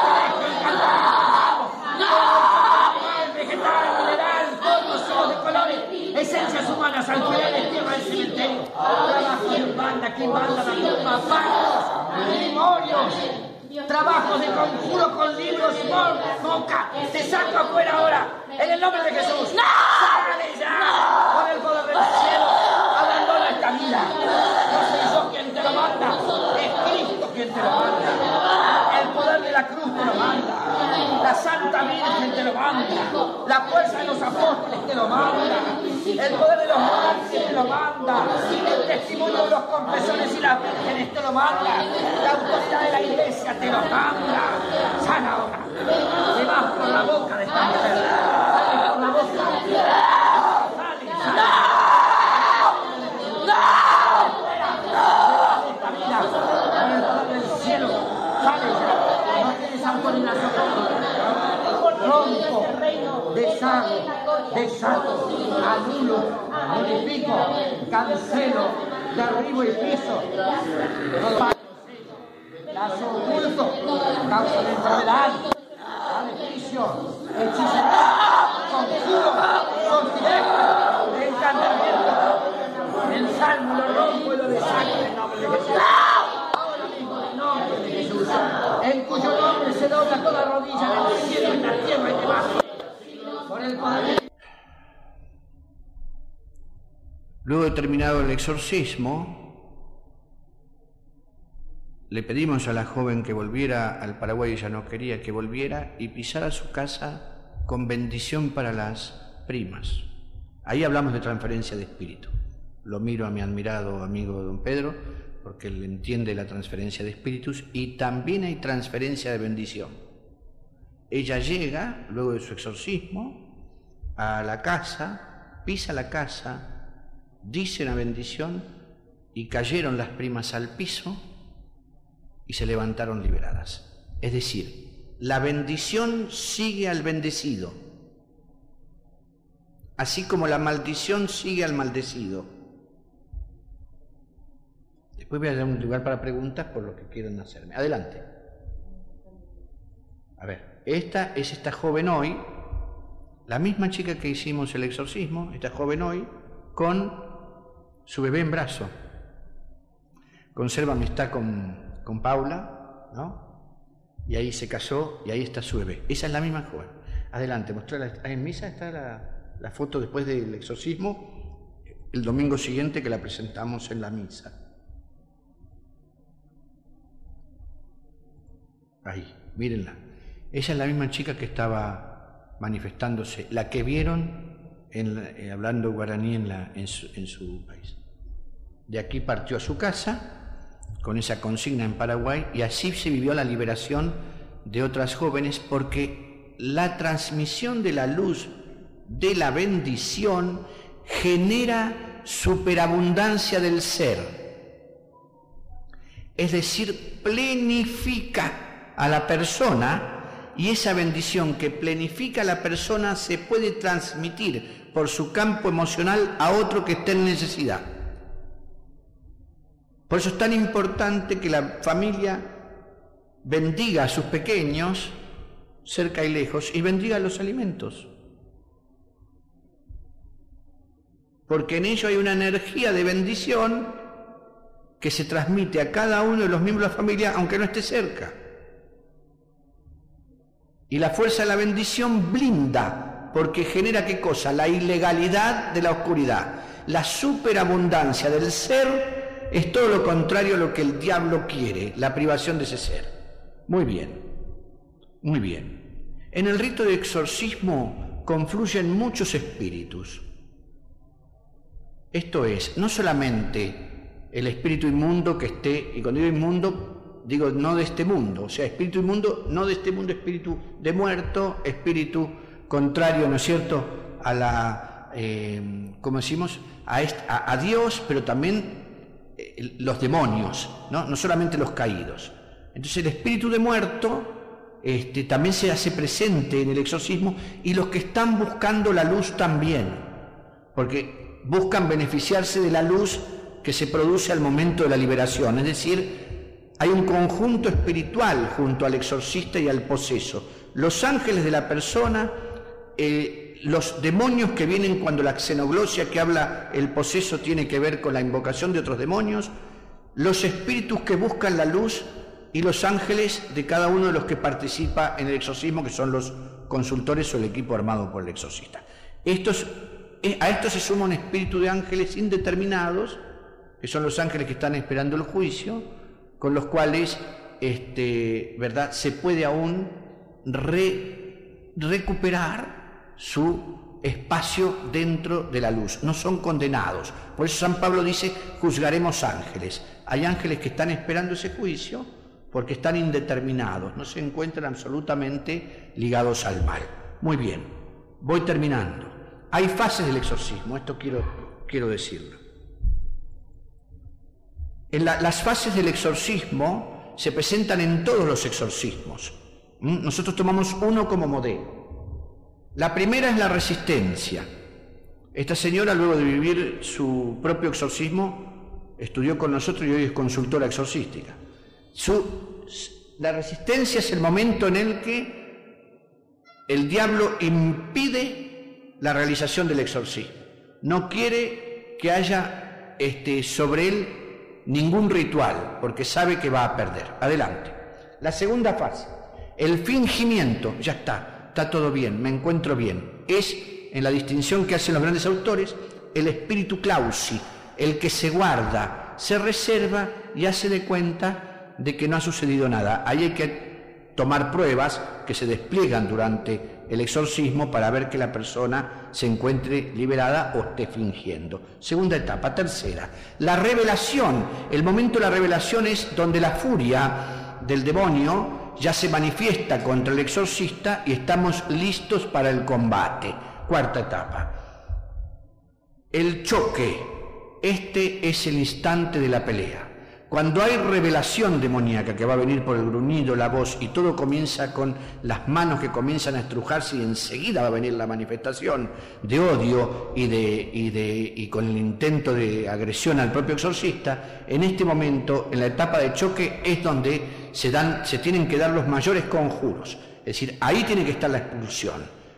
vegetal, mineral, todos somos de colores, esencias humanas, alquileres, tierra del cementerio, trabajo en banda, que banda la tumba, pactos, memorios, trabajos de conjuro con libros, boca, te saco afuera ahora, en el nombre de Jesús. ¡No! ¡Sale ya! Con el poder del cielo, abandona esta vida. No soy yo quien te lo manda, es Cristo quien te lo manda. El poder de la cruz te lo manda, la Santa Virgen te lo manda, la fuerza de los apóstoles te lo manda, el poder de los mártires te lo manda, el testimonio de los confesores y las vírgenes te lo manda, la autoridad de la iglesia te lo manda. Sana ahora, te vas por la boca de esta mujer, sale por la boca, sale, sale. ¡No! ¡No! ¡Esta vida, con el poder del cielo, sale ya, no tienes autoridad sobre rompo, deshago, desato, anulo, modifico, cancelo, derribo y piso. Las oculto, causa de enfermedad, maleficio, hechicería, conjuro, sortilegio, encantamiento. El salmo lo rompo y lo deshago en el nombre de Jesús. Ahora mismo en el nombre de Jesús, en cuyo nombre se dobla toda rodilla en el cielo, en la tierra y debajo. Por el poder. Luego de terminado el exorcismo, le pedimos a la joven que volviera al Paraguay, ella no quería que volviera, y pisara su casa con bendición para las primas. Ahí hablamos de transferencia de espíritu. Lo miro a mi admirado amigo don Pedro, porque él entiende la transferencia de espíritus, y también hay transferencia de bendición. Ella llega, luego de su exorcismo, a la casa, pisa la casa, dice una bendición, y cayeron las primas al piso, y se levantaron liberadas. Es decir, la bendición sigue al bendecido, así como la maldición sigue al maldecido. Después voy a dar un lugar para preguntas por lo que quieran hacerme. Adelante. A ver, esta es esta joven hoy, la misma chica que hicimos el exorcismo, esta joven hoy, con su bebé en brazo. Conserva amistad con... con Paula, ¿no? Y ahí se casó y ahí está su bebé. Esa es la misma joven. Adelante, mostrarla. En misa está la, la foto después del exorcismo, el domingo siguiente que la presentamos en la misa. Ahí, mírenla. Ella es la misma chica que estaba manifestándose, la que vieron en la, eh, hablando guaraní en, la, en, su, en su país. De aquí partió a su casa con esa consigna en Paraguay y así se vivió la liberación de otras jóvenes, porque la transmisión de la luz de la bendición genera superabundancia del ser, es decir, plenifica a la persona, y esa bendición que plenifica a la persona se puede transmitir por su campo emocional a otro que esté en necesidad. Por eso es tan importante que la familia bendiga a sus pequeños, cerca y lejos, y bendiga los alimentos. Porque en ello hay una energía de bendición que se transmite a cada uno de los miembros de la familia, aunque no esté cerca. Y la fuerza de la bendición blinda, porque genera ¿qué cosa? La ilegalidad de la oscuridad. La superabundancia del ser es todo lo contrario a lo que el diablo quiere, la privación de ese ser. Muy bien, muy bien. En el rito de exorcismo confluyen muchos espíritus. Esto es, no solamente el espíritu inmundo que esté, y cuando digo inmundo, digo no de este mundo, o sea, espíritu inmundo, no de este mundo, espíritu de muerto, espíritu contrario, ¿no es cierto?, a la, eh, ¿cómo decimos?, a, est a, a Dios, pero también eh, los demonios, ¿no? No solamente los caídos. Entonces el espíritu de muerto este, también se hace presente en el exorcismo, y los que están buscando la luz también, porque buscan beneficiarse de la luz que se produce al momento de la liberación, es decir, hay un conjunto espiritual junto al exorcista y al poseso. Los ángeles de la persona, eh, los demonios que vienen cuando la xenoglosia que habla el poseso tiene que ver con la invocación de otros demonios, los espíritus que buscan la luz y los ángeles de cada uno de los que participa en el exorcismo, que son los consultores o el equipo armado por el exorcista. Estos, eh, a esto se suma un espíritu de ángeles indeterminados, que son los ángeles que están esperando el juicio, con los cuales este, ¿verdad?, se puede aún re, recuperar su espacio dentro de la luz. No son condenados. Por eso San Pablo dice, juzgaremos ángeles. Hay ángeles que están esperando ese juicio porque están indeterminados, no se encuentran absolutamente ligados al mal. Muy bien, voy terminando. Hay fases del exorcismo, esto quiero, quiero decirlo. En la, las fases del exorcismo se presentan en todos los exorcismos. ¿Mm? Nosotros tomamos uno como modelo. La primera es la resistencia. Esta señora, luego de vivir su propio exorcismo, estudió con nosotros y hoy es consultora exorcística. Su, la resistencia es el momento en el que el diablo impide la realización del exorcismo. No quiere que haya este, sobre él ningún ritual, porque sabe que va a perder. Adelante. La segunda fase, el fingimiento. Ya está, está todo bien, me encuentro bien. Es, en la distinción que hacen los grandes autores, el espíritu clausi, el que se guarda, se reserva y hace de cuenta de que no ha sucedido nada. Ahí hay que tomar pruebas que se despliegan durante el exorcismo para ver que la persona se encuentre liberada o esté fingiendo. Segunda etapa. Tercera, la revelación. El momento de la revelación es donde la furia del demonio ya se manifiesta contra el exorcista y estamos listos para el combate. Cuarta etapa, el choque. Este es el instante de la pelea. Cuando hay revelación demoníaca que va a venir por el gruñido, la voz, y todo comienza con las manos que comienzan a estrujarse, y enseguida va a venir la manifestación de odio y, de, y, de, y con el intento de agresión al propio exorcista, en este momento, en la etapa de choque, es donde se, dan, se tienen que dar los mayores conjuros. Es decir, ahí tiene que estar la expulsión.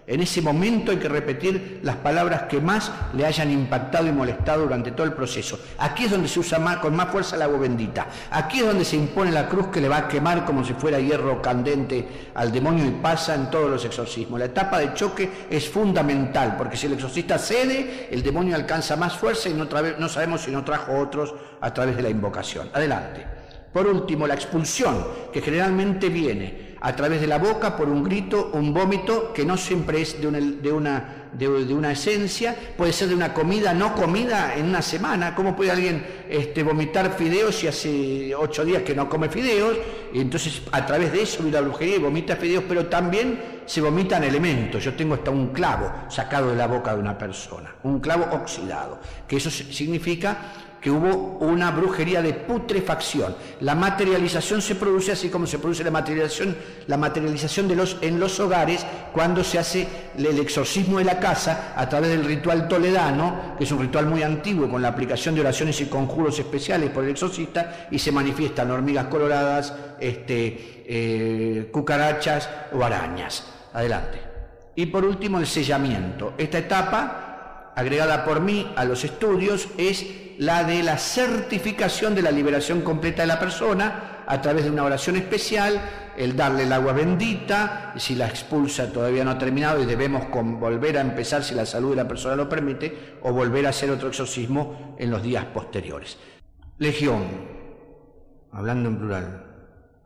En ese momento hay que repetir las palabras que más le hayan impactado y molestado durante todo el proceso. Aquí es donde se usa más, con más fuerza el agua bendita. Aquí es donde se impone la cruz que le va a quemar como si fuera hierro candente al demonio y pasa en todos los exorcismos. La etapa de choque es fundamental porque si el exorcista cede, el demonio alcanza más fuerza y no, no sabemos si no trajo otros a través de la invocación. Adelante. Por último, la expulsión, que generalmente viene a través de la boca por un grito, un vómito, que no siempre es de una, de una, de, de una esencia, puede ser de una comida no comida en una semana. ¿Cómo puede alguien este, vomitar fideos si hace ocho días que no come fideos? Y entonces a través de eso viene la brujería y vomita fideos, pero también se vomitan elementos. Yo tengo hasta un clavo sacado de la boca de una persona, un clavo oxidado, que eso significa que hubo una brujería de putrefacción. La materialización se produce así como se produce la materialización, la materialización de los, en los hogares cuando se hace el exorcismo de la casa a través del ritual toledano, que es un ritual muy antiguo con la aplicación de oraciones y conjuros especiales por el exorcista, y se manifiestan hormigas coloradas, este, eh, cucarachas o arañas. Adelante. Y por último, el sellamiento. Esta etapa, agregada por mí a los estudios, es la de la certificación de la liberación completa de la persona a través de una oración especial, el darle el agua bendita, si la expulsa todavía no ha terminado y debemos con volver a empezar si la salud de la persona lo permite, o volver a hacer otro exorcismo en los días posteriores. Legión, hablando en plural,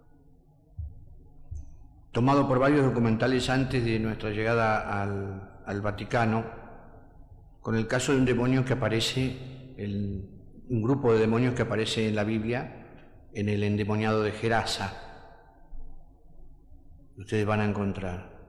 tomado por varios documentales antes de nuestra llegada al, al Vaticano, con el caso de un demonio que aparece, el, un grupo de demonios que aparece en la Biblia, en el endemoniado de Gerasa. Ustedes van a encontrar.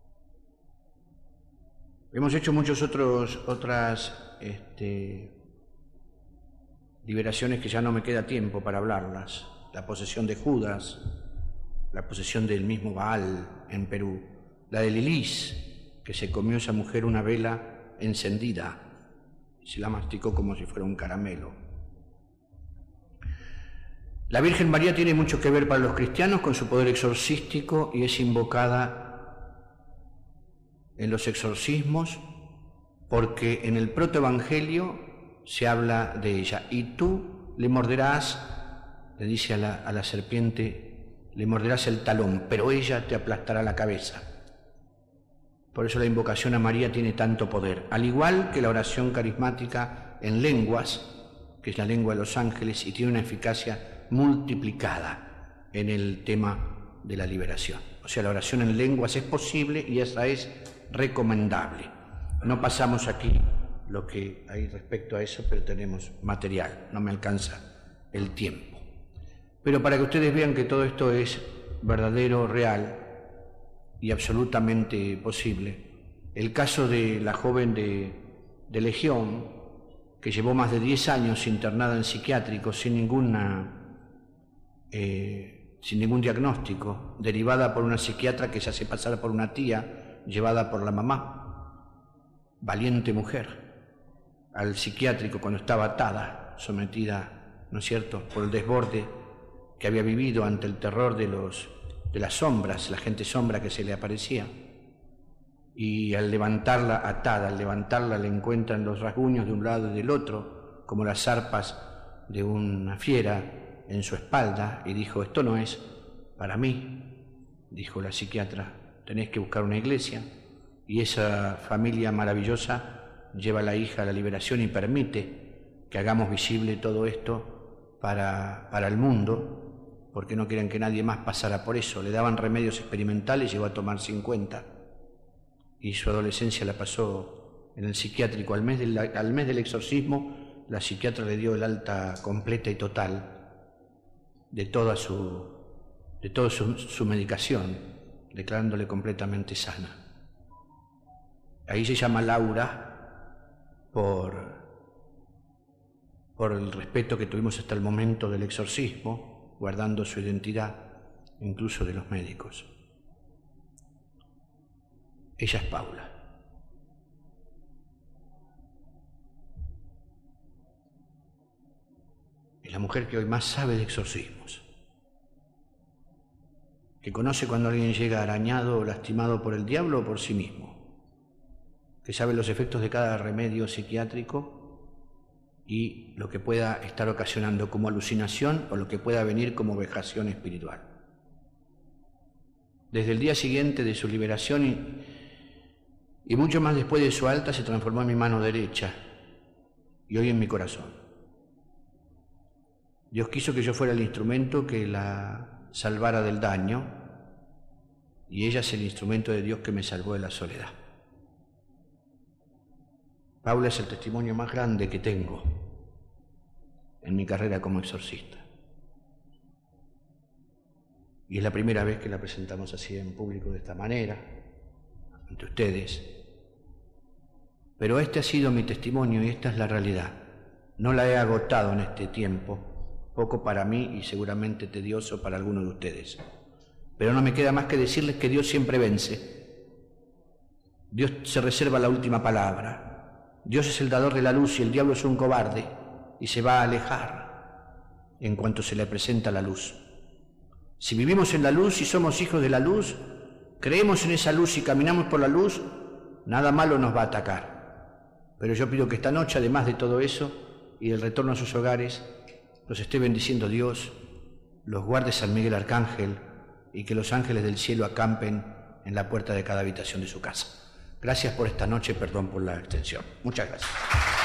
Hemos hecho muchos otros, otras este, liberaciones que ya no me queda tiempo para hablarlas. La posesión de Judas, la posesión del mismo Baal en Perú, la de Lilis, que se comió esa mujer una vela encendida, se la masticó como si fuera un caramelo. La Virgen María tiene mucho que ver para los cristianos con su poder exorcístico y es invocada en los exorcismos porque en el protoevangelio se habla de ella. Y tú le morderás, le dice a la, a la serpiente, le morderás el talón, pero ella te aplastará la cabeza. Por eso la invocación a María tiene tanto poder, al igual que la oración carismática en lenguas, que es la lengua de los ángeles, y tiene una eficacia multiplicada en el tema de la liberación. O sea, la oración en lenguas es posible y esa es recomendable. No pasamos aquí lo que hay respecto a eso, pero tenemos material, no me alcanza el tiempo. Pero para que ustedes vean que todo esto es verdadero, real, y absolutamente posible. El caso de la joven de, de Legión, que llevó más de diez años internada en psiquiátricos sin ninguna, eh, sin ningún diagnóstico, derivada por una psiquiatra que se hace pasar por una tía, llevada por la mamá, valiente mujer, al psiquiátrico cuando estaba atada, sometida, ¿no es cierto?, por el desborde que había vivido ante el terror de los de las sombras, la gente sombra que se le aparecía, y al levantarla atada, al levantarla le encuentran los rasguños de un lado y del otro, como las zarpas de una fiera en su espalda, y dijo, esto no es para mí, dijo la psiquiatra, tenés que buscar una iglesia, y esa familia maravillosa lleva a la hija a la liberación y permite que hagamos visible todo esto para, para el mundo, porque no querían que nadie más pasara por eso. Le daban remedios experimentales, llegó a tomar cincuenta, y su adolescencia la pasó en el psiquiátrico. Al mes del, al mes del exorcismo, la psiquiatra le dio el alta completa y total de toda su, de toda su, su medicación, declarándole completamente sana. Ahí se llama Laura por, por el respeto que tuvimos hasta el momento del exorcismo, guardando su identidad, incluso de los médicos. Ella es Paula. Es la mujer que hoy más sabe de exorcismos, que conoce cuando alguien llega arañado o lastimado por el diablo o por sí mismo, que sabe los efectos de cada remedio psiquiátrico y lo que pueda estar ocasionando como alucinación o lo que pueda venir como vejación espiritual. Desde el día siguiente de su liberación y, y mucho más después de su alta, se transformó en mi mano derecha y hoy en mi corazón. Dios quiso que yo fuera el instrumento que la salvara del daño y ella es el instrumento de Dios que me salvó de la soledad. Paula es el testimonio más grande que tengo en mi carrera como exorcista. Y es la primera vez que la presentamos así en público de esta manera, ante ustedes. Pero este ha sido mi testimonio y esta es la realidad. No la he agotado en este tiempo, poco para mí y seguramente tedioso para algunos de ustedes. Pero no me queda más que decirles que Dios siempre vence. Dios se reserva la última palabra. Dios es el dador de la luz y el diablo es un cobarde y se va a alejar en cuanto se le presenta la luz. Si vivimos en la luz y somos hijos de la luz, creemos en esa luz y caminamos por la luz, nada malo nos va a atacar. Pero yo pido que esta noche, además de todo eso y del retorno a sus hogares, los esté bendiciendo Dios, los guarde San Miguel Arcángel y que los ángeles del cielo acampen en la puerta de cada habitación de su casa. Gracias por esta noche, perdón por la extensión. Muchas gracias.